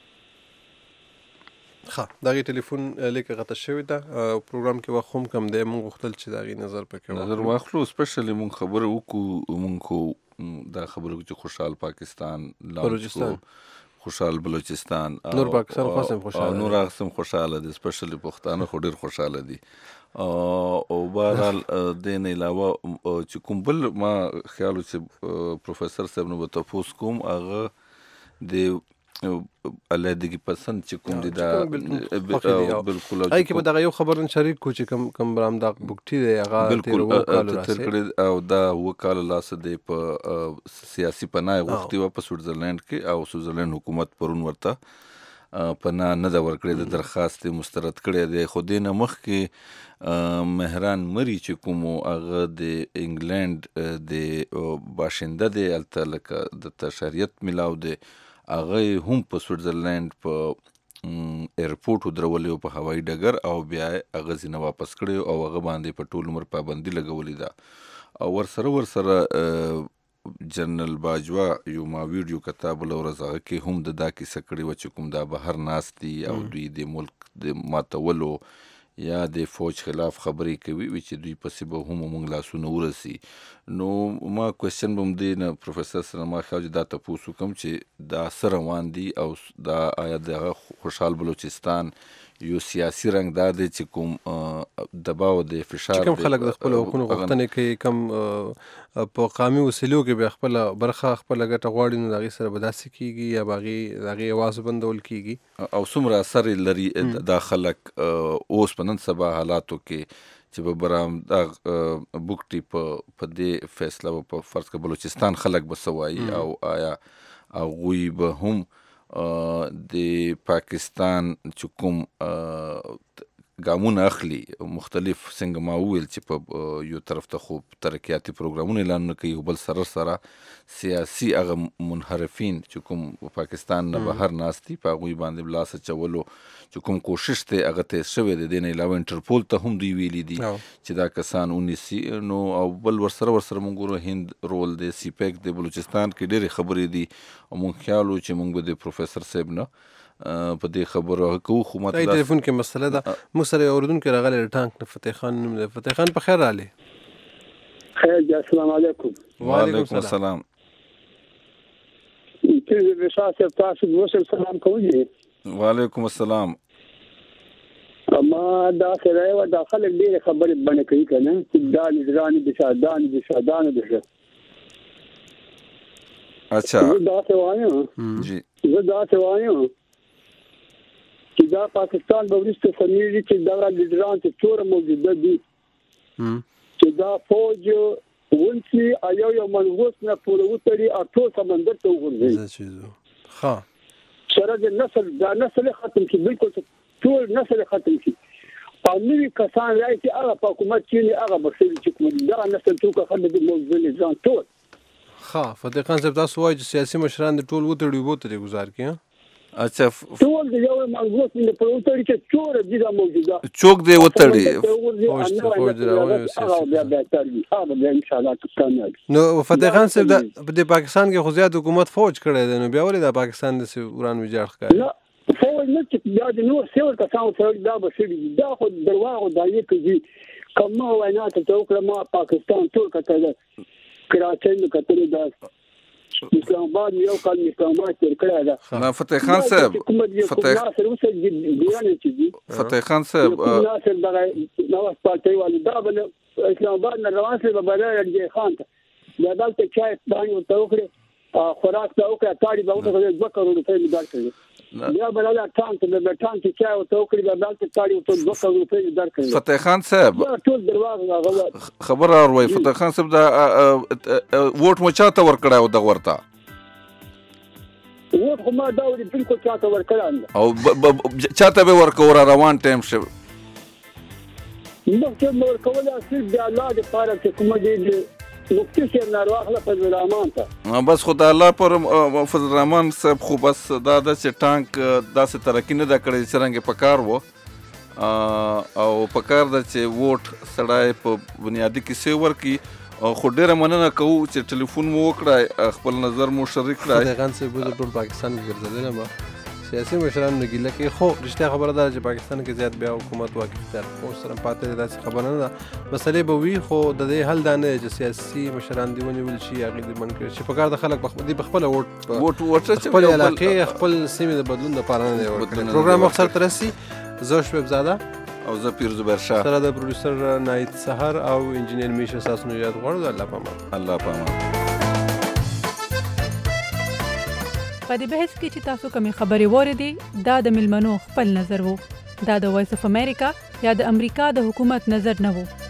ښه دغه ټلیفون لیک غته شوی دا پروګرام کې وخت هم کم دی مونږ غوښتل چې دغه نظر پکې نظر واخلو سپیشلی مونږ خبره وکړو مونږ دا خبره چې خوشحال پاکستان بلوچستان خوشحال بلوچستان نور پاکستان خاصم خوشاله نور هغه خوشاله دي سپیشلی پښتانه خو ډیر خوشاله دي او بهرحال د نه علاوه چې کوم بل ما خیال چې پروفیسور صاحب نو تاسو کوم هغه د علیحدګي پسند چې کوم دي دا بالکل اي کې به دا یو خبرن شریک کو چې کم برامدا بوکټي دی هغه بالکل او دا وکاله لاس دی په سیاسي پناه غوښتي و په سویټزرلند کې او سویټزرلند حکومت پرون ورته پناه نه دا ورکړي د درخواست مسترد کړي دی خو دینه مخ کې مهران مری چې کوم هغه د انګلند د باشنده دی الته لکه د تشریعت ملاو دی هغه هم په سویټزرلند په ایرپورټ ودرولې او په هوایي ډګر او بیا هغه ځینه واپس کړی او هغه باندې په ټول عمر پابندي لګولې ده او ورسره جنرال باجوا یو ما ویډیو کتاب ورځ هغه کې هم د دا کیسه کړې و چې کوم دا بهر ناست دي او دوی د ملک د ماتولو یا د فوج خلاف خبرې کوي چې دوی پسې به هم موږ لاسونه ورسي نو ما کوېسچن به هم دی نه پروفیسور سره ما خیال دا تپوس وکړم چې دا څه روان دي او دا آیا دغه خوشحال بلوچستان یو سیاسي رنګ دا دی چې کوم دباو د فشار کوم خلک د خپل حقوقو غوښتنې کوي کم په قامي وسیلو کې به خپل برخه خپل ګټه غواړي نو دغه سره به داسې کیږي یا باغی دغه आवाज بندول کیږي او څومره اثر لري دا خلک اوس په نن سبا حالاتو کې چې به برام دا بوکټي په دې فیصله په فرض کې بلوچستان خلک به سوایي او آیا هغوی به هم د پاکستان چې کوم ګامونه اخلي مختلف څنګه ما وویل چې په یو طرف ته خو ترقیاتي پروګرامونه اعلان نه کوي بل سره سیاسي هغه منحرفین چې کوم پاکستان نه بهر ناستي په هغوی باندې بلاس چولو چې کوم کوشش ته هغه ته شوی دی نه علاوه انټرپول ته هم دوی ویلي دي چې دا کسان ونیسي نو او بل ورسره مونږ ګورو هند رول دی سی پیک د بلوچستان کې ډېرې خبرې دي او مونږ خیال و چې مونږ به د پروفیسور صاحب نه په دې خبرو کوو خو ماته دا ټلیفون کې مسله ده موږ سره اوردونکو راغلی ټانک نه فتح خان نوم دی فتح خان په خیر راغلی خیر السلام علیکم وعلیکم السلام تاسو وسل سلام کوي وعلیکم السلام ما دا خیره و داخل ډېر خبرې باندې کوي کنه چې دا نظرانی بشادان بشه اچھا دا څه وایم جی زه دا څه وایم چې دا پاکستان به وروسته سمېږي چې دا لیډران چې ټول موجوده دي چې دا فوج ونسي یو منغوس نه پوره وتړي او ټول سمندر ته وغورځي ها سره د نسل ختم شي بالکل ټول نسل ختم شي او نوي کسان راځي چې هغه په حکومت کې هغه بخښي چې کوم دا نسل ټول خلک د موجوده ځان ټول ها فتح خان صاحب تاسو وایي چې سیاسي مشران د ټول وتړي گزار کړي اچھا ټول د یو منغوس نه په وتړي چې ټول دي موجوده چوک دی وتړي نو فتح خان صاحب د پاکستان کې خو زیات حکومت فوج کړی دی نو بیا ولې د پاکستان د وران ویجاړ ښکاري فوج نه چې بیا د نور سیول کسان سره دا بشري دا خو درواغ دا یې کوي کومه وینا ته وکړه ما پاکستان ټول کته کراچۍ نو کتلې دا اسلام آباد یو کال اسلام آباد تیر کړی دا فتح خان صاحب فتح خان صاحب ناصر دغه نواز پارټي والي دا بل اسلام آباد نه روان سره بدل رنجي خان ته دا دلته چای باندې وتوکړي خوراک دا وکړه تاړي به وته 2 کروڑ روپۍ مدار کړي بیا بل لا ټانک د ټانک چای وتوکړي دا دلته تاړي وته 2 کروڑ روپۍ مدار کړي فتح خان صاحب ټول درواغ خبر اوروي فتح خان صاحب دا ووټ مو چاته ورکړای او د ورته ووټ خو ما دا ورې بالکل چاته ورکړان او چاته به ورکور روان ټایم شه نو چې مور کوله صرف د الله د پاره چې کوم دي مفتي شه نارواخله فضل الرحمن ته بس خدای الله پر فضل الرحمن صاحب خو بس دا د ټانک داسې ترقی نه دا کړی څنګه پکار وو او پکار د چې ووټ سړای په بنیادی کیسه ورکی خو ډیره مننه کوو چې ټلیفون مو وکړای خپل نظر مو شریک کړای افغان څخه ټول پاکستان کې ګرځیدل ما سیاسي مشران نګیله کې خو رښتیا خبره ده چې پاکستان کې زیات بیا حکومت واقف تر خو سره پاتې داسې خبره نه ده مسلې به وي خو د دې حل دا نه چې سیاسي مشران دی ونیول شي هغه دې من کړي چې په کار د خلک په خپل ووټ خپل علاقې خپل سیمې د بدلون لپاره نه دی پروګرام مختصر ترسي زه شویب زاده او زه پیر زبیر شاه سره د پروډوسر نایت سحر او انجینیر میشه ساسو نجات غواړو الله پامان الله پامان په دې بحث کې چې تاسو کومې خبرې واورېدې دا د ملمنو خپل نظر وو دا د وایس اف امریکا یا د امریکا د حکومت نظر نه وو